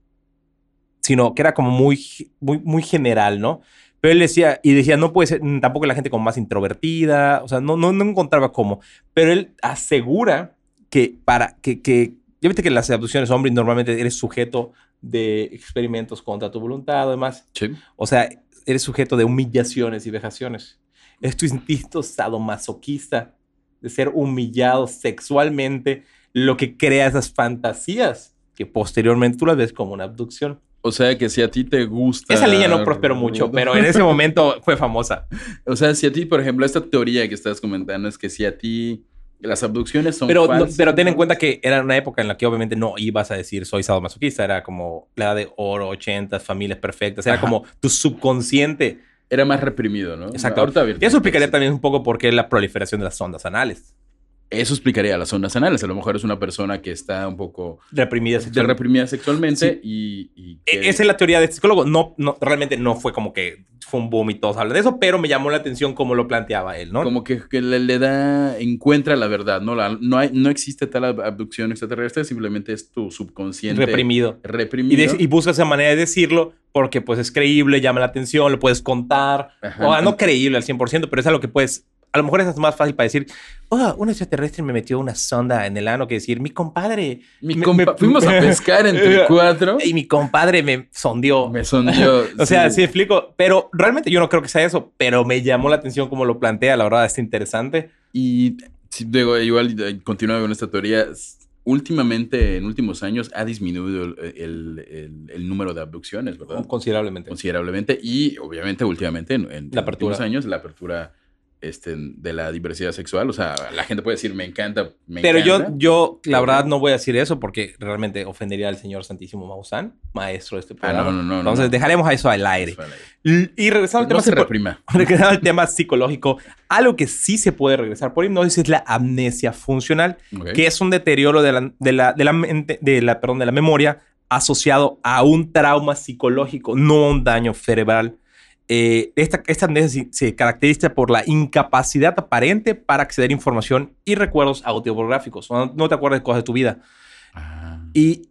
sino que era como muy, muy, muy general, ¿no? Pero él decía, y decía, no puede ser mm, tampoco la gente como más introvertida, o sea, no, no, no encontraba cómo. Pero él asegura que para que, que ya viste que en las abducciones hombres normalmente eres sujeto de experimentos contra tu voluntad o demás. Sí. O sea, eres sujeto de humillaciones y vejaciones. Es tu instinto sadomasoquista de ser humillado sexualmente lo que crea esas fantasías que posteriormente tú las ves como una abducción. O sea, que si a ti te gusta... Esa línea no prosperó mucho, pero en ese momento fue famosa. O sea, si a ti, por ejemplo, esta teoría que estás comentando es que si a ti las abducciones son Pero, no, falsas... pero ten en cuenta que era una época en la que obviamente no ibas a decir soy sadomasoquista. Era como la edad de oro, ochentas, familias perfectas. Era Ajá. como tu subconsciente. Era más reprimido, ¿no? Exacto. Ahorita, Y eso explicaría también un poco por qué la proliferación de las sondas anales. Eso explicaría las ondas anales. A lo mejor es una persona que está un poco Reprimidas sexualmente. reprimida sexualmente Sí. y... y que- E- Esa es la teoría de este psicólogo. No, no, realmente no fue como que fue un boom y todos hablan de eso, pero me llamó la atención cómo lo planteaba él, ¿no? Como que, que le, le da, encuentra la verdad, ¿no? La- no, hay, no existe tal ab- abducción extraterrestre, simplemente es tu subconsciente Reprimido. Y, reprimido. de- y busca esa manera de decirlo porque pues es creíble, llama la atención, lo puedes contar. Ajá. O sea, no creíble al cien por ciento, pero es algo que puedes... A lo mejor eso es más fácil para decir, oh, un extraterrestre me metió una sonda en el ano que decir, mi compadre... Mi me- compa- me- fuimos a pescar entre cuatro. Y mi compadre me sondeó. Me sondeó. O sea, sí. sí explico, pero realmente yo no creo que sea eso, pero me llamó la atención cómo lo plantea, la verdad, está interesante. Y sí, digo, igual eh, continuando con esta teoría, s- últimamente, en últimos años, ha disminuido el, el- el- el número de abducciones, ¿verdad? Considerablemente. Considerablemente. Y obviamente, últimamente, en, en La los últimos apertura. años, la apertura este, de la diversidad sexual. O sea, la gente puede decir, me encanta, me Pero yo, encanta. yo, la Pero- verdad, no voy a decir eso porque realmente ofendería al señor Santísimo Maussan, maestro de este Ah, programa. no, no, no, no, Entonces, no. dejaremos eso al aire. Eso al aire. L- Y regresando al tema No se psico- reprima. regresando al tema psicológico, algo que sí se puede regresar por hipnosis es la amnesia funcional, Ok. que es un deterioro de la, de la, de la mente, de la, perdón, de la memoria asociado a un trauma psicológico, no a un daño cerebral. Eh, esta, esta amnesia se, se caracteriza por la incapacidad aparente para acceder a información y recuerdos autobiográficos. No, no te acuerdas de cosas de tu vida. Ah. Y,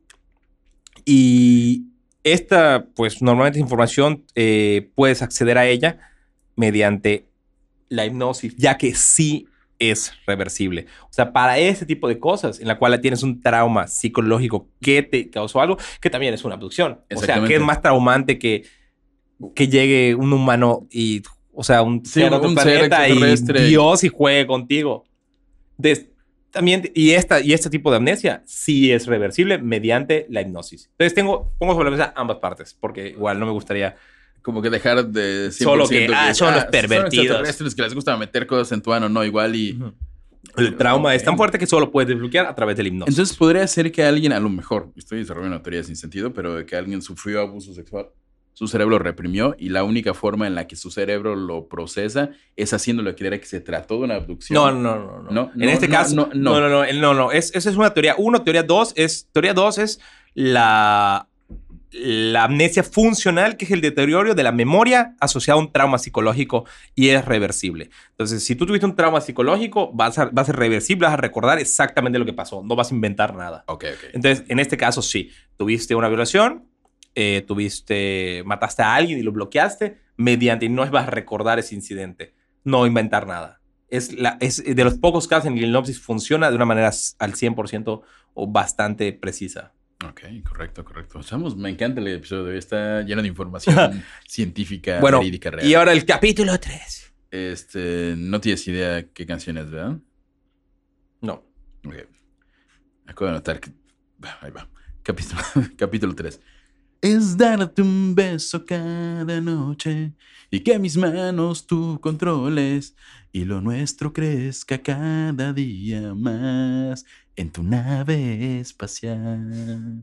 y esta, pues normalmente esa información eh, puedes acceder a ella mediante la hipnosis, ya que sí es reversible. O sea, para ese tipo de cosas en la cual tienes un trauma psicológico que te causó algo, que también es una abducción. O sea, que es más traumante que, que llegue un humano y, o sea, un Sí, ser de otro un ser planeta y extraterrestre. Dios y juegue contigo. De, también, y, esta, y este tipo de amnesia sí es reversible mediante la hipnosis. Entonces, tengo, pongo sobre la mesa ambas partes, porque igual no me gustaría... Como que dejar de cien Solo por ciento que, ah, son los pervertidos. Son extraterrestres que les gusta meter cosas en tu ano, no, igual y... Uh-huh. El trauma okay. es tan fuerte que solo puedes desbloquear a través del hipnosis. Entonces podría ser que alguien, a lo mejor, estoy desarrollando una teoría sin sentido, pero que alguien sufrió abuso sexual, su cerebro reprimió y la única forma en la que su cerebro lo procesa es haciéndolo creer que se trató de una abducción. No, no, no. no. no en no, este no, caso, no, no, no, no, no, no, no. Es, esa es una teoría. Uno, teoría dos es, teoría dos es la... la amnesia funcional, que es el deterioro de la memoria asociado a un trauma psicológico y es reversible. Entonces, si tú tuviste un trauma psicológico, va a ser, va a ser reversible, vas a recordar exactamente lo que pasó, no vas a inventar nada. Ok, ok. Entonces, en este caso, sí. Tuviste una violación, eh, tuviste, mataste a alguien y lo bloqueaste, mediante no vas a recordar ese incidente, no inventar nada. Es, la, es de los pocos casos en que la hipnosis funciona de una manera al cien por ciento o bastante precisa. Ok, correcto, correcto. Estamos, me encanta el episodio de hoy. Está lleno de información científica, bueno, verídica, real. Y ahora el capítulo tres. Este, no tienes idea qué canción es, ¿verdad? No. Ok. Acabo de anotar que... Ahí va. Capítulo, capítulo tres. Es darte un beso cada noche y que mis manos tú controles y lo nuestro crezca cada día más en tu nave espacial.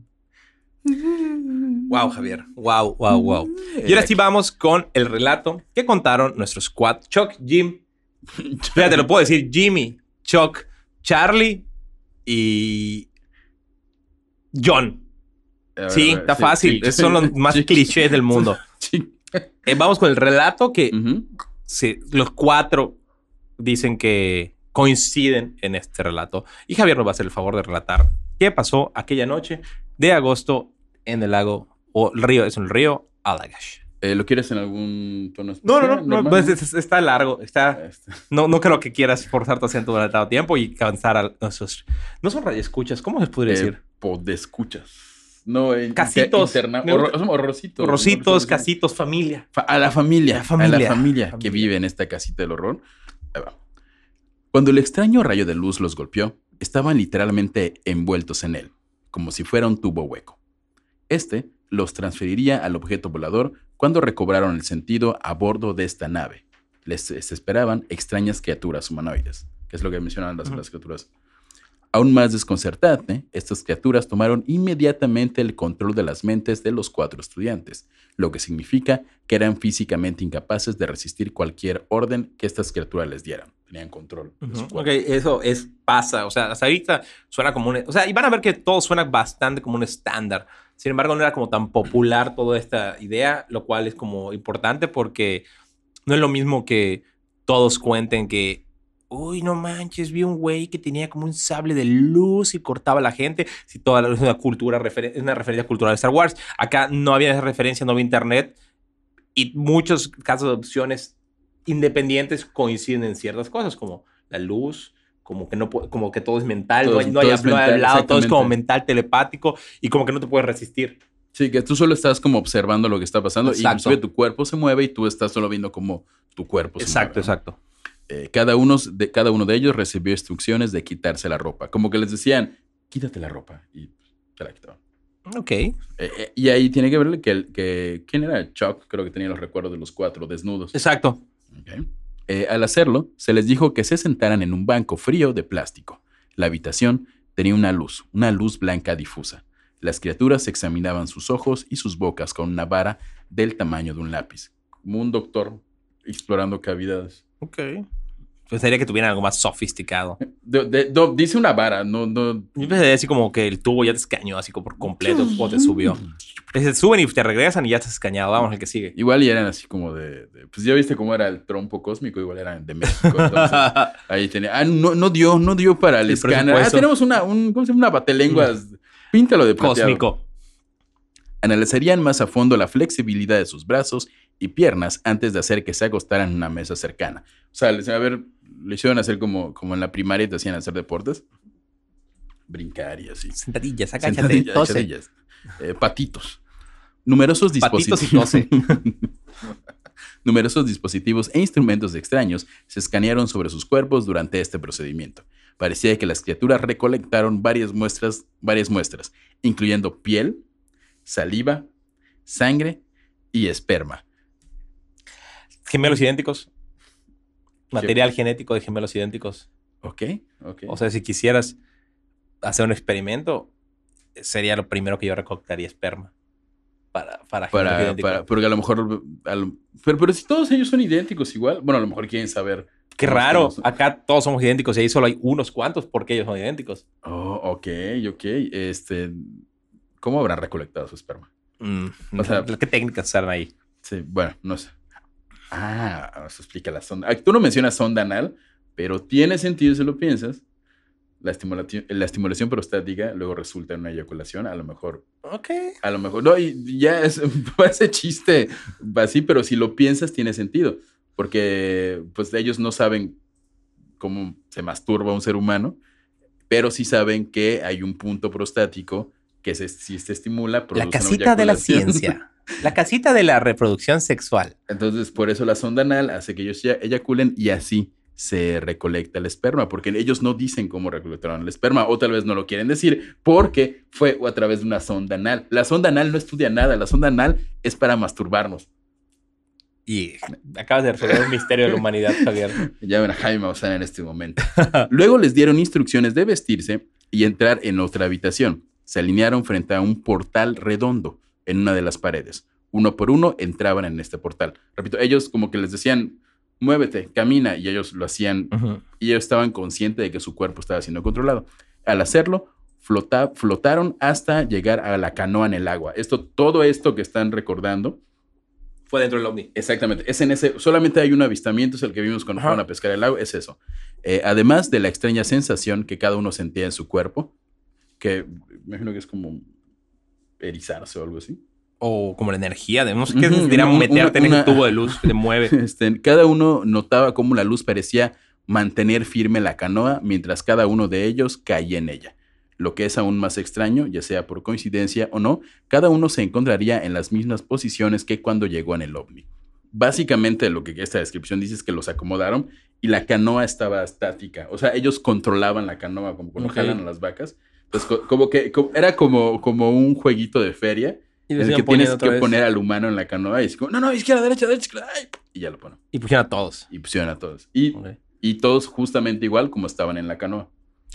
Wow, Javier. Wow, wow, wow. Y ahora sí vamos con el relato que contaron nuestros cuatro. Chuck, Jim. Fíjate, lo puedo decir. Jimmy, Chuck, Charlie y John. Ver, sí, ver, está sí, fácil. sí, Esos son los más sí, clichés del mundo. Sí. Eh, vamos con el relato que Uh-huh. sí, los cuatro dicen que coinciden en este relato. Y Javier nos va a hacer el favor de relatar qué pasó aquella noche de agosto en el lago o el río, es un río Allagash. Eh, ¿Lo quieres en algún tono No, especial? no, no, no, normal, pues, es- está largo, está... Este, No, no creo que quieras forzar tu acento durante tanto tiempo y cansar a nuestros... No son radioescuchas, ¿cómo se podría eh, decir? podescuchas. No, en Casitos. interna- Me horror- gusta. son horrorcitos. Rositos, Horrorcitos. casitos, familia. Fa- A la familia, La familia. a la familia que Familia. vive en esta casita del horror. Ahí va. Cuando el extraño rayo de luz los golpeó, estaban literalmente envueltos en él, como si fuera un tubo hueco. Este los transferiría al objeto volador cuando recobraron el sentido a bordo de esta nave. Les, les esperaban extrañas criaturas humanoides, que es lo que mencionan las, Ujú. las criaturas. Aún más desconcertante, estas criaturas tomaron inmediatamente el control de las mentes de los cuatro estudiantes, lo que significa que eran físicamente incapaces de resistir cualquier orden que estas criaturas les dieran. Tenían control de su Ujú. cuerpo. Ok, eso es, pasa. O sea, hasta ahorita suena como un... O sea, y van a ver que todo suena bastante como un estándar. Sin embargo, no era como tan popular toda esta idea, lo cual es como importante porque no es lo mismo que todos cuenten que uy, no manches, vi un güey que tenía como un sable de luz y cortaba a la gente. Si toda la, es una cultura, referen- es una referencia cultural de Star Wars. Acá no había esa referencia, no había internet. Y muchos casos de opciones independientes coinciden en ciertas cosas, como la luz, como que, no, pu- como que todo es mental, Todo no es- hay, no todo hay es no hay mental, hablado, todo es como exactamente. mental, telepático, y como que no te puedes resistir. Sí, que tú solo estás como observando lo que está pasando. Exacto. Inclusive tu cuerpo se mueve y tú estás solo viendo cómo tu cuerpo se Exacto, mueve. ¿no? exacto. Eh, cada, uno de, cada uno de ellos recibió instrucciones de quitarse la ropa. Como que les decían, quítate la ropa. Y se la quitaban. Ok. Eh, eh, y ahí tiene que ver que, el- que... ¿Quién era? Chuck, creo que tenía los recuerdos de los cuatro desnudos. Exacto. Ok. Eh, al hacerlo, se les dijo que se sentaran en un banco frío de plástico. La habitación tenía una luz, una luz blanca difusa. Las criaturas examinaban sus ojos y sus bocas con una vara del tamaño de un lápiz, como un doctor explorando cavidades. Ok. Pensaría que tuvieran algo más sofisticado. De- de- do- dice una vara, no, no. Yo pensaría así como que el tubo ya te escañó así como por completo o te subió. Se suben y te regresan y ya estás escañado. Vamos al que sigue. Igual y eran así como de, de- pues ya viste cómo era el trompo cósmico, igual eran de México. Entonces, ahí tenía, ah, no, no dio, no dio para el, El escáner. Ah, presupuesto. tenemos una, un, ¿cómo se llama? Una batelenguas. Píntalo de plateado. Cósmico. Analizarían más a fondo la flexibilidad de sus brazos y piernas antes de hacer que se acostaran en una mesa cercana. O sea, les, a ver, le hicieron hacer como, como en la primaria te hacían hacer deportes. Brincar y así. Sentadillas, agáchate, Sentadillas, tose. sentadillas. Eh, patitos. Numerosos Patitos dispositivos. y tose. Numerosos dispositivos e instrumentos extraños se escanearon sobre sus cuerpos durante este procedimiento. Parecía que las criaturas recolectaron varias muestras, varias muestras, incluyendo piel, saliva, sangre y esperma. Gemelos idénticos. Material genético de gemelos idénticos. Ok, ok. O sea, si quisieras hacer un experimento, sería lo primero que yo recolectaría esperma. Para, para, para, para porque a lo mejor... A lo, pero, pero si todos ellos son idénticos igual, bueno, a lo mejor quieren saber... Qué raro. Acá todos somos idénticos y ahí solo hay unos cuantos porque ellos son idénticos. Oh, ok, ok. Este, ¿cómo habrán recolectado su esperma? Mm, O sea, ¿qué técnicas están ahí? Sí, bueno, no sé. Ah, eso explica la sonda. Ah, tú no mencionas sonda anal, pero tiene sentido si lo piensas. La estimulación, la estimulación prostática luego resulta en una eyaculación, a lo mejor. Ok. A lo mejor. No, y ya es, parece chiste así, pero si lo piensas tiene sentido. Porque pues ellos no saben cómo se masturba un ser humano, pero sí saben que hay un punto prostático que se, si se estimula, produce la casita de la ciencia. La casita de la reproducción sexual. Entonces, por eso la sonda anal hace que ellos ya eyaculen y así se recolecta el esperma, porque ellos no dicen cómo recolectaron el esperma, o tal vez no lo quieren decir, porque fue a través de una sonda anal. La sonda anal no estudia nada, la sonda anal es para masturbarnos. Y acabas de resolver un misterio de la humanidad, Javier. Ya ven a Jaime Maussan en este momento. Luego les dieron instrucciones de vestirse y entrar en otra habitación. Se alinearon frente a un portal redondo en una de las paredes. Uno por uno entraban en este portal. Repito, ellos como que les decían, muévete, camina, y ellos lo hacían, uh-huh. Y ellos estaban conscientes de que su cuerpo estaba siendo controlado. Al hacerlo, flota, flotaron hasta llegar a la canoa en el agua. Esto, todo esto que están recordando fue dentro del ovni. Exactamente. Es en ese, solamente hay un avistamiento, es el que vimos cuando uh-huh. fueron a pescar el agua, es eso. Eh, además de la extraña sensación que cada uno sentía en su cuerpo, que me imagino que es como erizarse o algo así. O como la energía, de, no sé qué uh-huh, dirá, meterte una, en el tubo de luz que te mueve. Este, cada uno notaba cómo la luz parecía mantener firme la canoa mientras cada uno de ellos caía en ella. Lo que es aún más extraño, ya sea por coincidencia o no, cada uno se encontraría en las mismas posiciones que cuando llegó en el ovni. Básicamente lo que esta descripción dice es que los acomodaron y la canoa estaba estática. O sea, ellos controlaban la canoa como cuando okay. jalan a las vacas. Entonces, como que como, era como, como un jueguito de feria en el que tienes que vez. poner al humano en la canoa y es como, no, no, izquierda, derecha, derecha, izquierda, ay, y ya lo ponen. Y pusieron a todos. Y pusieron a todos. Y, okay. y todos justamente igual como estaban en la canoa.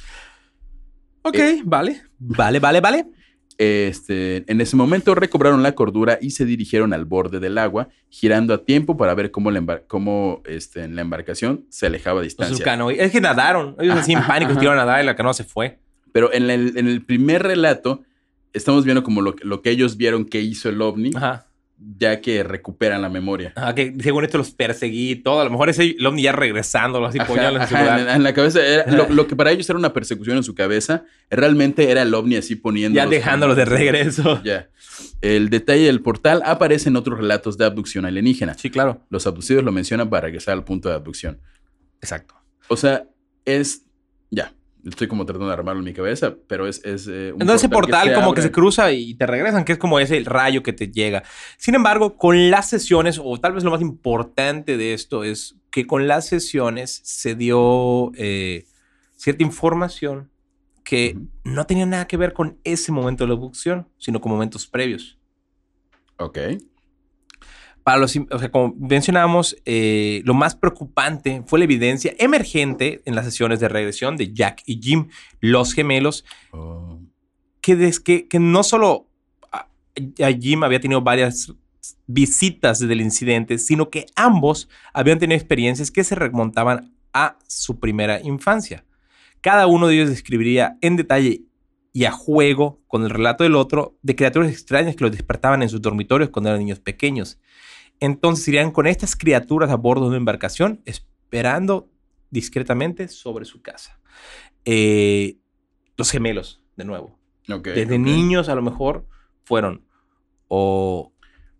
Ok, eh, vale. Vale, vale, vale. Este, en ese momento recobraron la cordura y se dirigieron al borde del agua, girando a tiempo para ver cómo la, embar- cómo, este, la embarcación se alejaba a distancia. Pues canoa, es que nadaron. Ellos así en pánico tiraron a nadar y la canoa se fue. Pero en el, en el primer relato estamos viendo como lo, lo que ellos vieron que hizo el ovni. Ajá. Ya que recuperan la memoria. Ah, que según esto los perseguí y todo. A lo mejor ese el ovni ya regresando, así puñalos en su lugar. En, en la cabeza. Era, lo, lo que para ellos era una persecución en su cabeza, realmente era el ovni así poniéndolos. Ya dejándolos de regreso. Ya. El detalle del portal aparece en otros relatos de abducción alienígena. Sí, claro. Los abducidos lo mencionan para regresar al punto de abducción. Exacto. O sea, es... Ya. Estoy como tratando de armarlo en mi cabeza, pero es... es eh, un Entonces ese portal que como abre. que se cruza y te regresan, que es como ese rayo que te llega. Sin embargo, con las sesiones, o tal vez lo más importante de esto es que con las sesiones se dio eh, cierta información que uh-huh. no tenía nada que ver con ese momento de la abducción, sino con momentos previos. Ok. Para los, o sea, como mencionamos, eh, lo más preocupante fue la evidencia emergente en las sesiones de regresión de Jack y Jim, los gemelos, oh. que, des, que, que no solo a, a Jim había tenido varias visitas desde el incidente, sino que ambos habían tenido experiencias que se remontaban a su primera infancia. Cada uno de ellos describiría en detalle y a juego con el relato del otro de criaturas extrañas que los despertaban en sus dormitorios cuando eran niños pequeños. Entonces irían con estas criaturas a bordo de una embarcación esperando discretamente sobre su casa. Eh, los gemelos, de nuevo. Okay, Desde okay. niños a lo mejor fueron o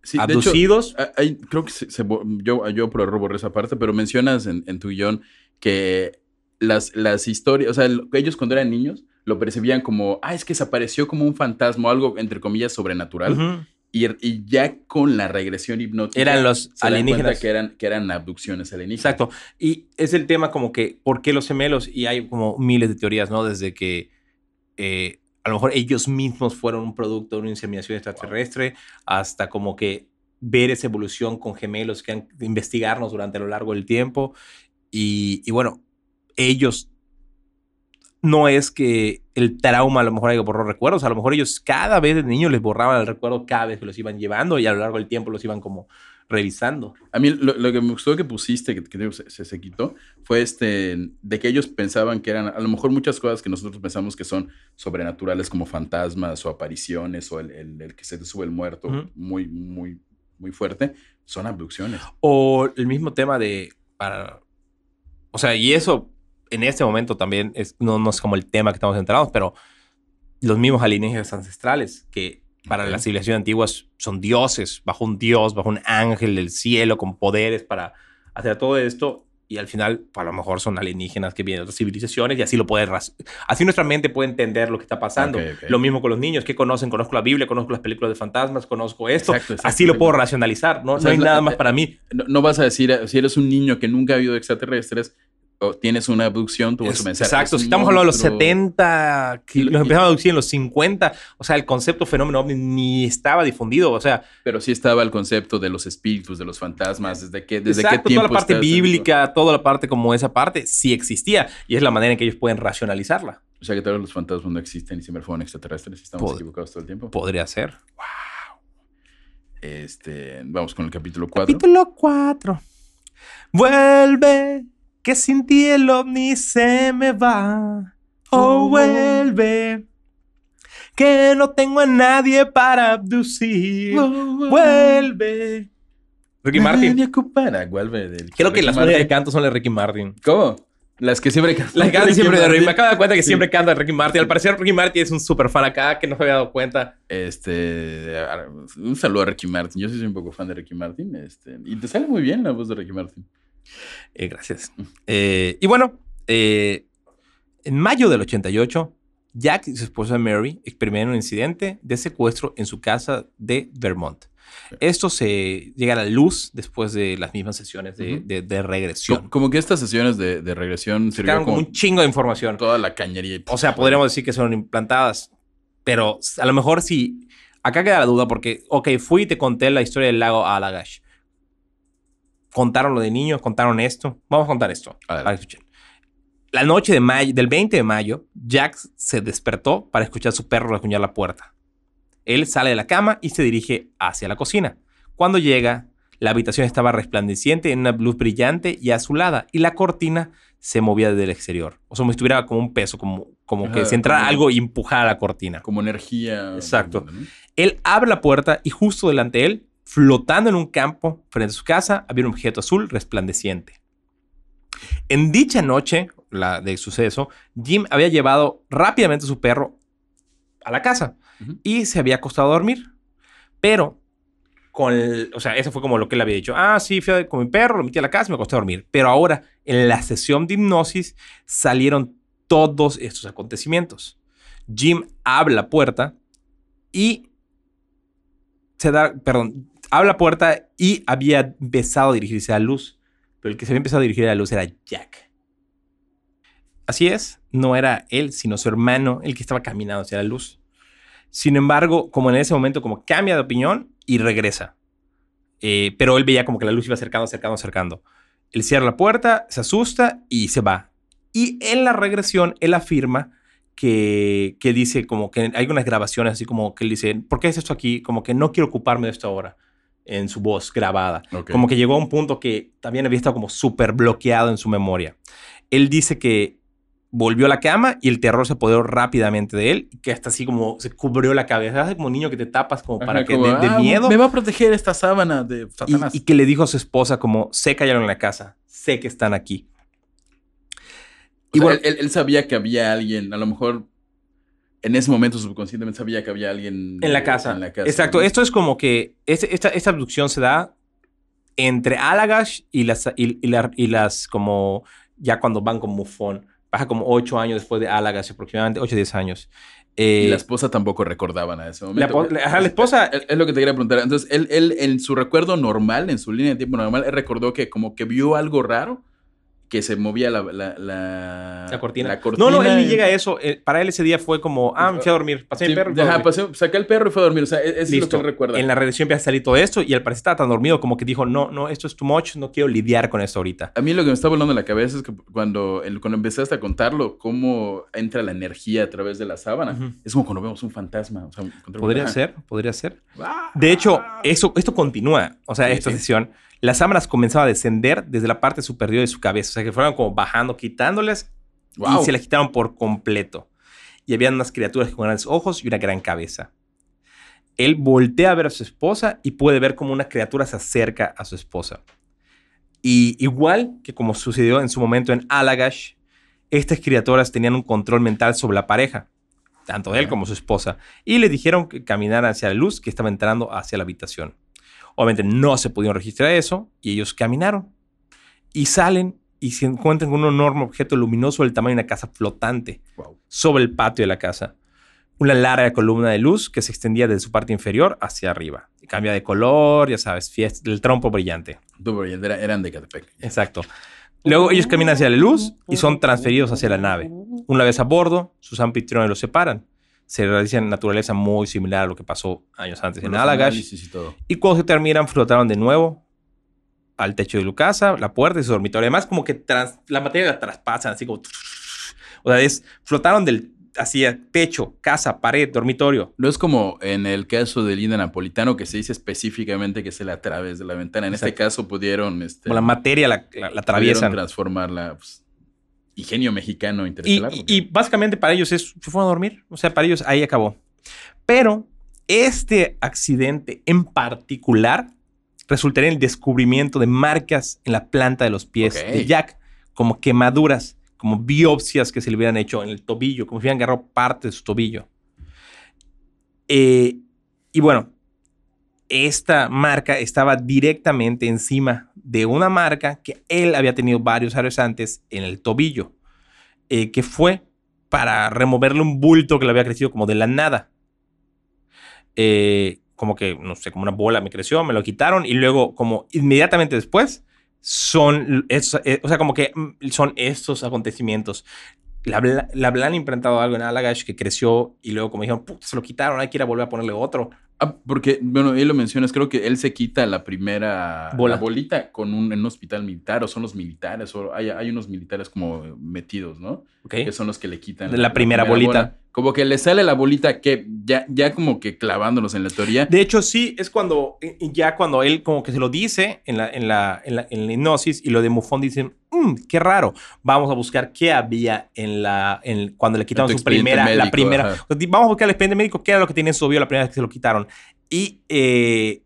Sí, abducidos. De hecho, hay, creo que se, se, yo, yo por error borré esa parte, pero mencionas en, en tu guión que las, las historias, o sea, ellos cuando eran niños lo percibían como, ah, es que se apareció como un fantasma o algo, entre comillas, sobrenatural. Uh-huh. y, y ya con la regresión hipnótica eran los se alienígenas. Dan cuenta que eran, que eran abducciones alienígenas. Exacto. Y es el tema como que, ¿por qué los gemelos? Y hay como miles de teorías, ¿no? Desde que eh, a lo mejor ellos mismos fueron un producto de una inseminación extraterrestre, wow. hasta como que ver esa evolución con gemelos que han de investigarnos durante a lo largo del tiempo. Y, y bueno, ellos no es que el trauma a lo mejor haya borrado recuerdos, a lo mejor ellos cada vez de niños les borraban el recuerdo cada vez que los iban llevando y a lo largo del tiempo los iban como revisando. A mí lo, lo que me gustó que pusiste, que, que se, se, se quitó, fue este, de que ellos pensaban que eran, a lo mejor muchas cosas que nosotros pensamos que son sobrenaturales como fantasmas o apariciones o el, el, el que se te sube el muerto uh-huh. muy, muy, muy fuerte, son abducciones. O el mismo tema de, para, o sea, y eso en este momento también es, no, no es como el tema que estamos centrados, pero los mismos alienígenas ancestrales que para okay. las civilizaciones antiguas son dioses, bajo un dios, bajo un ángel del cielo con poderes para hacer todo esto, y al final a lo mejor son alienígenas que vienen de otras civilizaciones y así lo puede así nuestra mente puede entender lo que está pasando. Okay, okay. Lo mismo con los niños que conocen, conozco la Biblia, conozco las películas de fantasmas, conozco esto, exacto, exacto, así exacto. lo puedo racionalizar, no, o sea, no hay la, nada más para mí. No, no vas a decir, si eres un niño que nunca ha habido extraterrestres, o tienes una abducción, tú vas a pensar. Exacto, si estamos hablando de los setenta, que los empezamos a abducir en los cincuenta, o sea, el concepto fenómeno ovni ni estaba difundido, o sea. Pero sí estaba el concepto de los espíritus, de los fantasmas, desde qué, desde exacto, qué tiempo. Toda la parte bíblica, en... toda la parte como esa parte, sí existía, y es la manera en que ellos pueden racionalizarla. O sea, que todos los fantasmas no existen y siempre fueron extraterrestres y estamos Pod- equivocados todo el tiempo. Podría ser. Wow. Este, vamos con el capítulo cuatro. Capítulo cuatro. Vuelve. Que sin ti el ovni se me va. Oh, vuelve. Que no tengo a nadie para abducir. Oh, oh, vuelve. Ricky Martin. Ocupará, vuelve del Creo Ricky que las melodías de canto son de Ricky Martin. ¿Cómo? Las que siempre cantan. Las que cantan siempre de Ricky. Me acabo de dar cuenta que sí. siempre canta Ricky Martin. Al parecer Ricky Martin es un super fan acá que no se había dado cuenta. Este, un saludo a Ricky Martin. Yo sí soy un poco fan de Ricky Martin. Este, y te sale muy bien la voz de Ricky Martin. Eh, gracias. Eh, y bueno, eh, en mayo del ochenta y ocho, Jack y su esposa Mary experimentan un incidente de secuestro en su casa de Vermont. Esto se llega a la luz después de las mismas sesiones de, uh-huh. de, de regresión. Como, como que estas sesiones de, de regresión sirvieron como, como un chingo de información. Toda la cañería. Y o sea, podríamos decir que son implantadas, pero a lo mejor sí. Acá queda la duda porque, ok, fui y te conté la historia del lago Allagash. Contaron lo de niños, contaron esto. Vamos a contar esto. A ver. La noche de mayo, del veinte de mayo, Jack se despertó para escuchar a su perro rasguñar la puerta. Él sale de la cama y se dirige hacia la cocina. Cuando llega, la habitación estaba resplandeciente en una luz brillante y azulada y la cortina se movía desde el exterior. O sea, como si estuviera como un peso, como, como Ajá, que si entrara como, algo y empujara la cortina. Como energía. Exacto. ¿No? Él abre la puerta y justo delante de él, flotando en un campo frente a su casa, había un objeto azul resplandeciente. En dicha noche, la de suceso, Jim había llevado rápidamente a su perro a la casa uh-huh. y se había acostado a dormir. Pero, con el, o sea, eso fue como lo que él había dicho. Ah, sí, fui con mi perro, lo metí a la casa y me acosté a dormir. Pero ahora, en la sesión de hipnosis, salieron todos estos acontecimientos. Jim abre la puerta y se da, perdón, abre la puerta y había empezado a dirigirse a la luz. Pero el que se había empezado a dirigir a la luz era Jack. Así es, no era él, sino su hermano el que estaba caminando hacia la luz. Sin embargo, como en ese momento, como cambia de opinión y regresa. Eh, pero él veía como que la luz iba acercando, acercando, acercando. Él cierra la puerta, se asusta y se va. Y en la regresión, él afirma que, que dice como que hay unas grabaciones así como que él dice, ¿por qué es esto aquí? Como que no quiero ocuparme de esto ahora. En su voz grabada. Okay. Como que llegó a un punto que también había estado como súper bloqueado en su memoria. Él dice que volvió a la cama y el terror se apoderó rápidamente de él y que hasta así como se cubrió la cabeza. Hace como un niño que te tapas como para Ajá, que como, de, de ah, miedo. Me va a proteger esta sábana de Satanás. Y, y que le dijo a su esposa como, sé que hay algo en la casa. Sé que están aquí. Y sea, bueno, él, él sabía que había alguien, a lo mejor en ese momento subconscientemente sabía que había alguien en la casa. En la casa Exacto. ¿no? Esto es como que este, esta, esta abducción se da entre Allagash y las, y, y, la, y las como ya cuando van con Mufon. Pasa como ocho años después de Allagash, aproximadamente ocho o diez años. Eh, y la esposa tampoco recordaba nada de ese momento. La, la, la esposa... Es, es lo que te quería preguntar. Entonces, él, él, en su recuerdo normal, en su línea de tiempo normal, él recordó que como que vio algo raro, que se movía la... La, la, la, cortina. la cortina. No, no, él ni llega a eso. Para él ese día fue como, ah, me fui a dormir. Pasé sí, mi perro y ajá, pasé, saqué el perro y fue a dormir. O sea, eso es lo que él recuerda. En la regresión empieza a salir todo esto y al parecer estaba tan dormido como que dijo, no, no, esto es too much, no quiero lidiar con esto ahorita. A mí lo que me está volando la cabeza es que cuando, cuando empezaste a contarlo, cómo entra la energía a través de la sábana, uh-huh. es como cuando vemos un fantasma. O sea, podría ser, podría ser. De hecho, eso, esto continúa. O sea, sí, esta sí. sesión... Las sábanas comenzaban a descender desde la parte superior de su cabeza. O sea, que fueron como bajando, quitándoles. Wow. Y se las quitaron por completo. Y había unas criaturas con grandes ojos y una gran cabeza. Él voltea a ver a su esposa y puede ver como una criatura se acerca a su esposa. Y igual que como sucedió en su momento en Allagash, estas criaturas tenían un control mental sobre la pareja. Tanto él como su esposa. Y le dijeron que caminaran hacia la luz que estaba entrando hacia la habitación. Obviamente no se pudieron registrar eso y ellos caminaron y salen y se encuentran con un enorme objeto luminoso del tamaño de una casa flotante wow. sobre el patio de la casa. Una larga columna de luz que se extendía desde su parte inferior hacia arriba. Y cambia de color, ya sabes, fiesta, el trompo brillante. brillante era, eran de Catepec. Exacto. Luego ellos caminan hacia la luz y son transferidos hacia la nave. Una vez a bordo, sus anfitriones los separan. Se realiza en naturaleza muy similar a lo que pasó años antes en Allagash. Y, y cuando se terminan, flotaron de nuevo al techo de su casa, la puerta y su dormitorio. Además, como que trans, la materia la traspasan, así como... O sea, es, flotaron del hacia techo, casa, pared, dormitorio. No es como en el caso del Linda Napolitano, que se dice específicamente que es a través de la ventana. En Exacto. este caso pudieron... Este, como la materia la, la, la atraviesan. Pudieron transformarla... Pues, ingenio mexicano interestelar. Y, y, y básicamente para ellos es, se fueron a dormir. O sea, para ellos ahí acabó. Pero este accidente en particular resultaría en el descubrimiento de marcas en la planta de los pies okay. de Jack, como quemaduras, como biopsias que se le hubieran hecho en el tobillo, como si hubieran agarrado parte de su tobillo. Eh, y bueno, esta marca estaba directamente encima de una marca que él había tenido varios años antes en el tobillo, eh, que fue para removerle un bulto que le había crecido como de la nada. Eh, como que, no sé, como una bola me creció, me lo quitaron y luego como inmediatamente después son, es, es, o sea, como que son estos acontecimientos. Le habían implantado algo en Allagash que creció y luego como dijeron, puta, se lo quitaron, hay que ir a volver a ponerle otro. Ah, porque, bueno, él lo mencionas, creo que él se quita la primera Bola. la bolita con un, en un hospital militar, o son los militares, o hay, hay unos militares como metidos, ¿no? Okay. Que son los que le quitan la, la, primera, primera bolita. Bola. Como que le sale la bolita que ya, ya como que clavándolos en la teoría. De hecho, sí, es cuando, ya cuando él como que se lo dice en la, en la, en la, en la hipnosis y lo de Mufon dicen, mmm, qué raro, vamos a buscar qué había en la, en, cuando le quitaron su primera, médico, la primera, ajá. Vamos a buscar el expediente médico, qué era lo que tenía en su bio la primera vez que se lo quitaron. Y eh,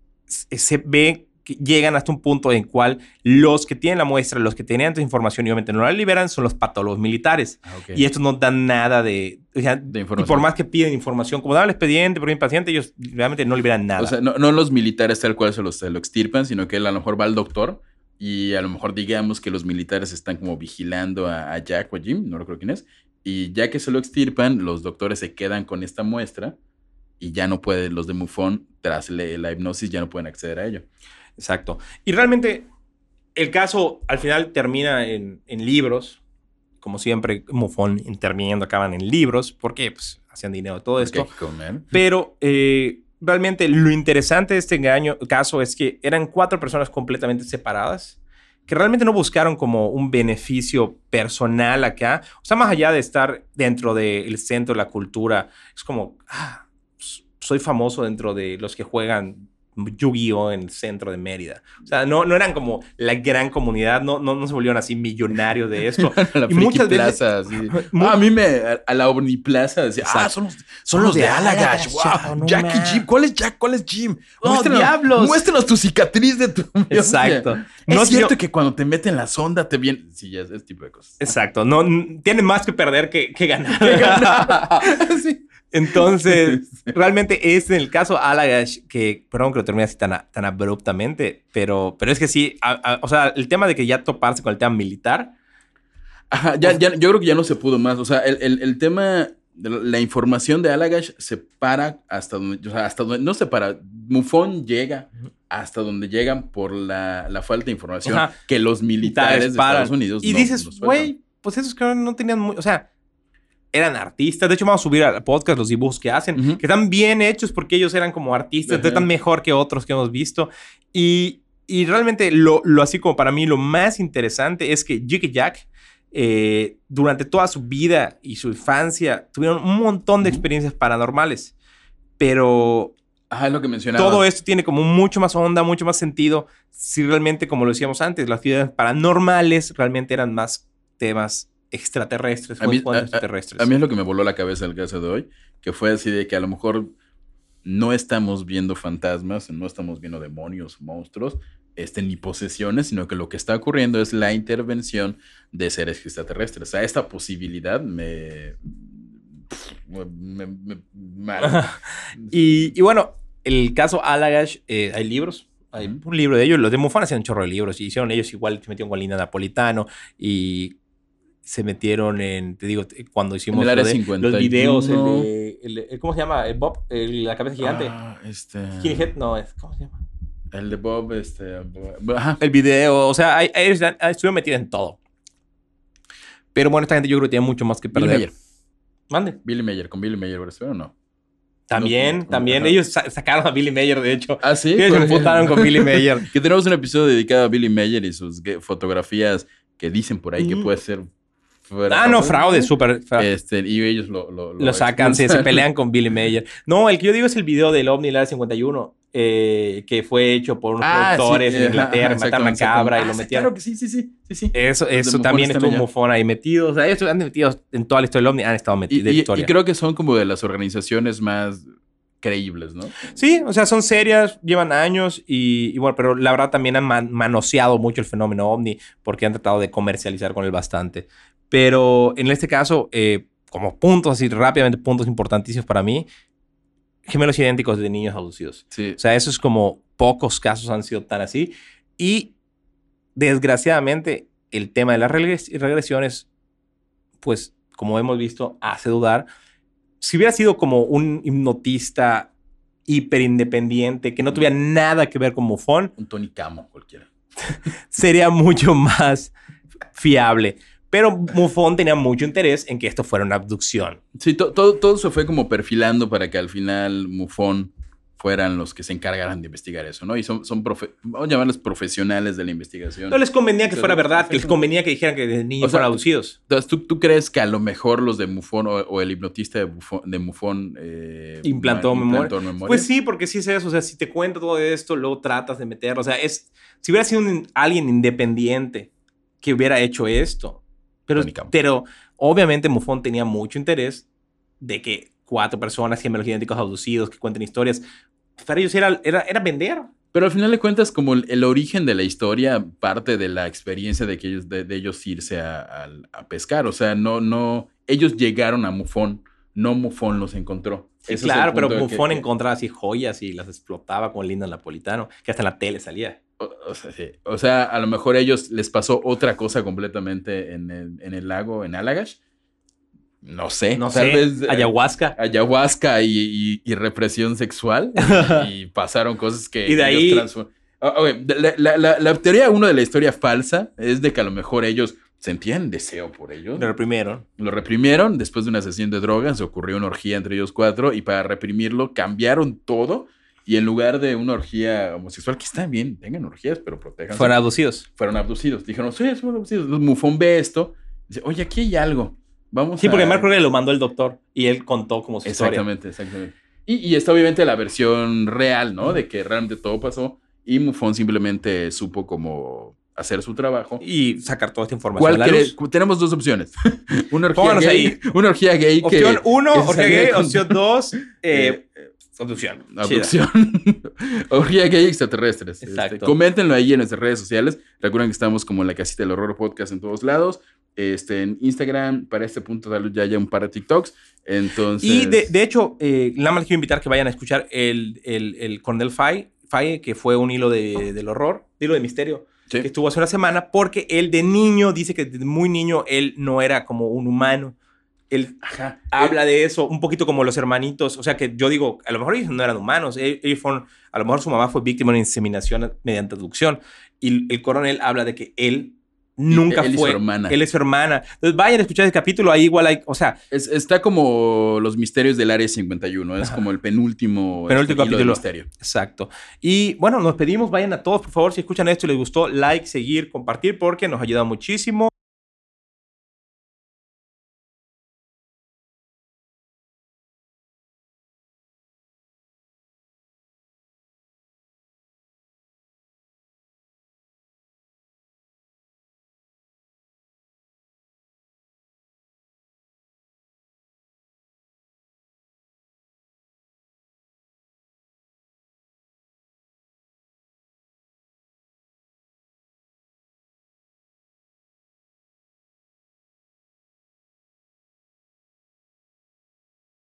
se ve que llegan hasta un punto en cual los que tienen la muestra, los que tenían esta información y obviamente no la liberan, son los patólogos militares. Ah, okay. Y estos no dan nada de, o sea, de información. Y por más que piden información, como daban el expediente por un paciente, ellos realmente no liberan nada. O sea, no, no los militares tal cual se, los, se lo extirpan, sino que él a lo mejor va al doctor y a lo mejor digamos que los militares están como vigilando a, a Jack o a Jim, no recuerdo quién es, y ya que se lo extirpan, los doctores se quedan con esta muestra y ya no pueden, los de Mufon, tras la, la hipnosis, ya no pueden acceder a ello. Exacto. Y realmente el caso al final termina en, en libros. Como siempre, Mufon interviniendo acaban en libros porque pues, hacían dinero de todo esto. Okay, Pero eh, realmente lo interesante de este engaño, caso es que eran cuatro personas completamente separadas que realmente no buscaron como un beneficio personal acá. O sea, más allá de estar dentro del centro de la cultura, es como, ah, soy famoso dentro de los que juegan Yu-Gi-Oh! En el centro de Mérida. O sea, no, no eran como la gran comunidad, no, no, no se volvieron así millonarios de esto. la y muchas plaza, veces... Sí. Muy... Ah, a mí me... A, a la Omniplaza decía, Exacto. ah, son los, son los de, de Allagash. Wow, no Jack y Jim. ¿Cuál es Jack? ¿Cuál es Jim? ¡Oh, diablos! Muéstranos tu cicatriz de tu... Exacto. No es cierto yo... que cuando te meten la sonda te viene... Sí, ya es ese tipo de cosas. Exacto. No, n- tiene más que perder que, que ganar. ¿Qué ganar? Sí. Entonces, realmente es en el caso Allagash que, perdón que lo termine así tan, a- tan abruptamente, pero, pero es que sí, a- a- o sea, el tema de que ya toparse con el tema militar. Ajá, ya, ya, yo creo que ya no se pudo más. O sea, el, el, el tema, de la, la información de Allagash se para hasta donde, o sea, hasta donde, no se para. MUFON llega hasta donde llegan por la, la falta de información. Ajá. Que los militares de paran. Estados Unidos Y no, dices, no sueltan. güey, pues esos que no tenían muy, o sea, eran artistas. De hecho, vamos a subir al podcast los dibujos que hacen, Ujú. que están bien hechos porque ellos eran como artistas, Ajá. entonces están mejor que otros que hemos visto. Y, y realmente, lo, lo así como para mí, lo más interesante es que Jake y Jack, eh, durante toda su vida y su infancia, tuvieron un montón de Ujú. experiencias paranormales. Pero Ajá, es lo que mencionaba. todo esto tiene como mucho más onda, mucho más sentido. Si realmente, como lo decíamos antes, las ciudades paranormales realmente eran más temas extraterrestres, A mí, muy a, extraterrestres. a- a mí es lo que me voló la cabeza el caso de hoy, que fue así de que a lo mejor no estamos viendo fantasmas, no estamos viendo demonios, monstruos, este, ni posesiones, sino que lo que está ocurriendo es la intervención de seres extraterrestres. O sea, esta posibilidad me... me, me- me- mal. y, y bueno, el caso Allagash, eh, hay libros. Hay Ujú. un libro de ellos. Los de MUFON hacían un chorro de libros. Y hicieron ellos igual, se metieron con Linda Napolitano. Y se metieron en, te digo, cuando hicimos En el área lo de- cincuenta y uno. los videos, el de, el de- ¿cómo se llama? El Bob, el- la cabeza gigante. Ah, este, Skinhead, no, es, ¿cómo se llama? el de Bob, este... Ajá. El video, o sea, hay, hay, hay- estuvieron metidos en todo. Pero bueno, esta gente yo creo que tiene mucho más que Billy perder. Mayer. Mande. Billy Mayer, con Billy Mayer, ¿verdad? ¿O no? También, No, no, también. ajá. Ellos sa- sacaron a Billy Mayer, de hecho. Ah, sí. Ellos se emputaron con Billy Mayer. Que tenemos un episodio dedicado a Billy Mayer y sus ge- fotografías que dicen por ahí que Mm. puede ser... Ah, no, fraude, súper. fra- Este, y ellos lo... Lo, Lo sacan, sí, se expulsan. pelean con Billy Mayer. No, el que yo digo es el video del OVNI, el Área cincuenta y uno, eh, que fue hecho por unos Ah, productores sí, en ajá, Inglaterra, ajá, mataron a exactamente, cabra y exactamente. lo Ah, sí, metieron. Claro que sí, sí, sí. sí, sí. Eso, Los de eso MUFON también están estuvo allá. MUFON ahí metido. O sea, ellos han metidos en toda la historia del OVNI, han estado Y, metidos de y- historia. y creo que son como de las organizaciones más creíbles, ¿no? Sí, o sea, son serias, llevan años y, y bueno, pero la verdad también han man- manoseado mucho el fenómeno OVNI porque han tratado de comercializar con él bastante. Pero en este caso, eh, como puntos así rápidamente, puntos importantísimos para mí, gemelos idénticos de niños abducidos. Sí. O sea, eso es como pocos casos han sido tan así. Y desgraciadamente, el tema de las regres- regresiones, pues, como hemos visto, hace dudar. Si hubiera sido como un hipnotista hiper independiente, que no tuviera nada que ver con MUFON, Un Tony Camo cualquiera. sería mucho más fiable. Pero MUFON tenía mucho interés en que esto fuera una abducción. Sí, to- todo, todo se fue como perfilando para que al final MUFON fueran los que se encargaran de investigar eso, ¿no? Y son, son profe- vamos a llamarlos profesionales de la investigación. No les convenía que Sí, fuera verdad, que les perfecto. convenía que dijeran que de niños O sea, fueron abducidos. Entonces, ¿tú, tú crees que a lo mejor los de MUFON o, o el hipnotista de, Bufo- de MUFON eh, Implantó ma- memoria. implantó memoria? Pues sí, porque sí es eso. O sea, si te cuento todo esto, luego tratas de meterlo. O sea, es, si hubiera sido un- alguien independiente que hubiera hecho esto. Pero, Tony Camo. pero obviamente MUFON tenía mucho interés de que cuatro personas, gemelos idénticos abducidos, que cuenten historias. Para ellos era, era, era vender. Pero al final de cuentas, como el, el origen de la historia parte de la experiencia de, que ellos, de, de ellos irse a, a- a pescar. O sea, no, no, ellos llegaron a MUFON, no MUFON los encontró. Sí, Ese es claro, el pero punto de que- MUFON que- encontraba así joyas y las explotaba con Linda Napolitano, que hasta en la tele salía. O, o sea, sí. O sea, a lo mejor a ellos les pasó otra cosa completamente en el, en el lago, en Allagash. No sé. No tal sé, vez, eh, ayahuasca. ayahuasca y, y- y represión sexual. y, y pasaron cosas que Y de ahí- ellos transform- Ah, ok, La, la- la- la teoría uno de la historia falsa es de que a lo mejor ellos sentían deseo por ellos. Lo reprimieron. Lo reprimieron. Después de una sesión de drogas ocurrió una orgía entre ellos cuatro. Y para reprimirlo cambiaron todo. Y en lugar de una orgía homosexual, que está bien, tengan orgías, pero protejan. Fueron abducidos. Fueron abducidos. Dijeron, sí, somos abducidos. Entonces MUFON ve esto. Dice, oye, aquí hay algo. Vamos Sí, a... porque Mark Ruggeri lo mandó el doctor y él contó como su historia. Exactamente, exactamente. Y, y está obviamente la versión real, ¿no? De que realmente todo pasó. Y MUFON simplemente supo cómo hacer su trabajo. Y sacar toda esta información ¿Cuál a la cree- luz. Tenemos dos opciones. una orgía Pónganos gay. ahí. Una orgía gay que... Opción uno, que se orgía salía gay. con- Opción dos, eh, eh, Abducción. Abducción. Orgía gay extraterrestres. Exacto. Este, coméntenlo ahí en nuestras redes sociales. Recuerden que estamos como La Casita del Horror Podcast en todos lados. Este, en Instagram, para este punto ya hay un par de TikToks. Entonces... Y de, de hecho, eh, nada más les quiero invitar que vayan a escuchar el, el, el Cornel Faye, Faye, que fue un hilo de, del horror, hilo de misterio, Sí. que estuvo hace una semana, porque él de niño dice que desde muy niño él no era como un humano. Él Ajá. habla de eso, un poquito como los hermanitos. O sea, que yo digo, a lo mejor ellos no eran humanos. Ellos, ellos fueron, a lo mejor su mamá fue víctima de una inseminación mediante abducción. Y el coronel habla de que él nunca él y su fue. hermana. Él es su hermana. Entonces vayan a escuchar ese capítulo. Ahí igual hay, o sea, Es, está como los misterios del Área cincuenta y uno. Es Ajá. como el penúltimo, Penúltimo este, hilo de capítulo. misterio. exacto. Y bueno, nos pedimos, vayan a todos, por favor, si escuchan esto y les gustó, like, seguir, compartir, porque nos ayuda muchísimo.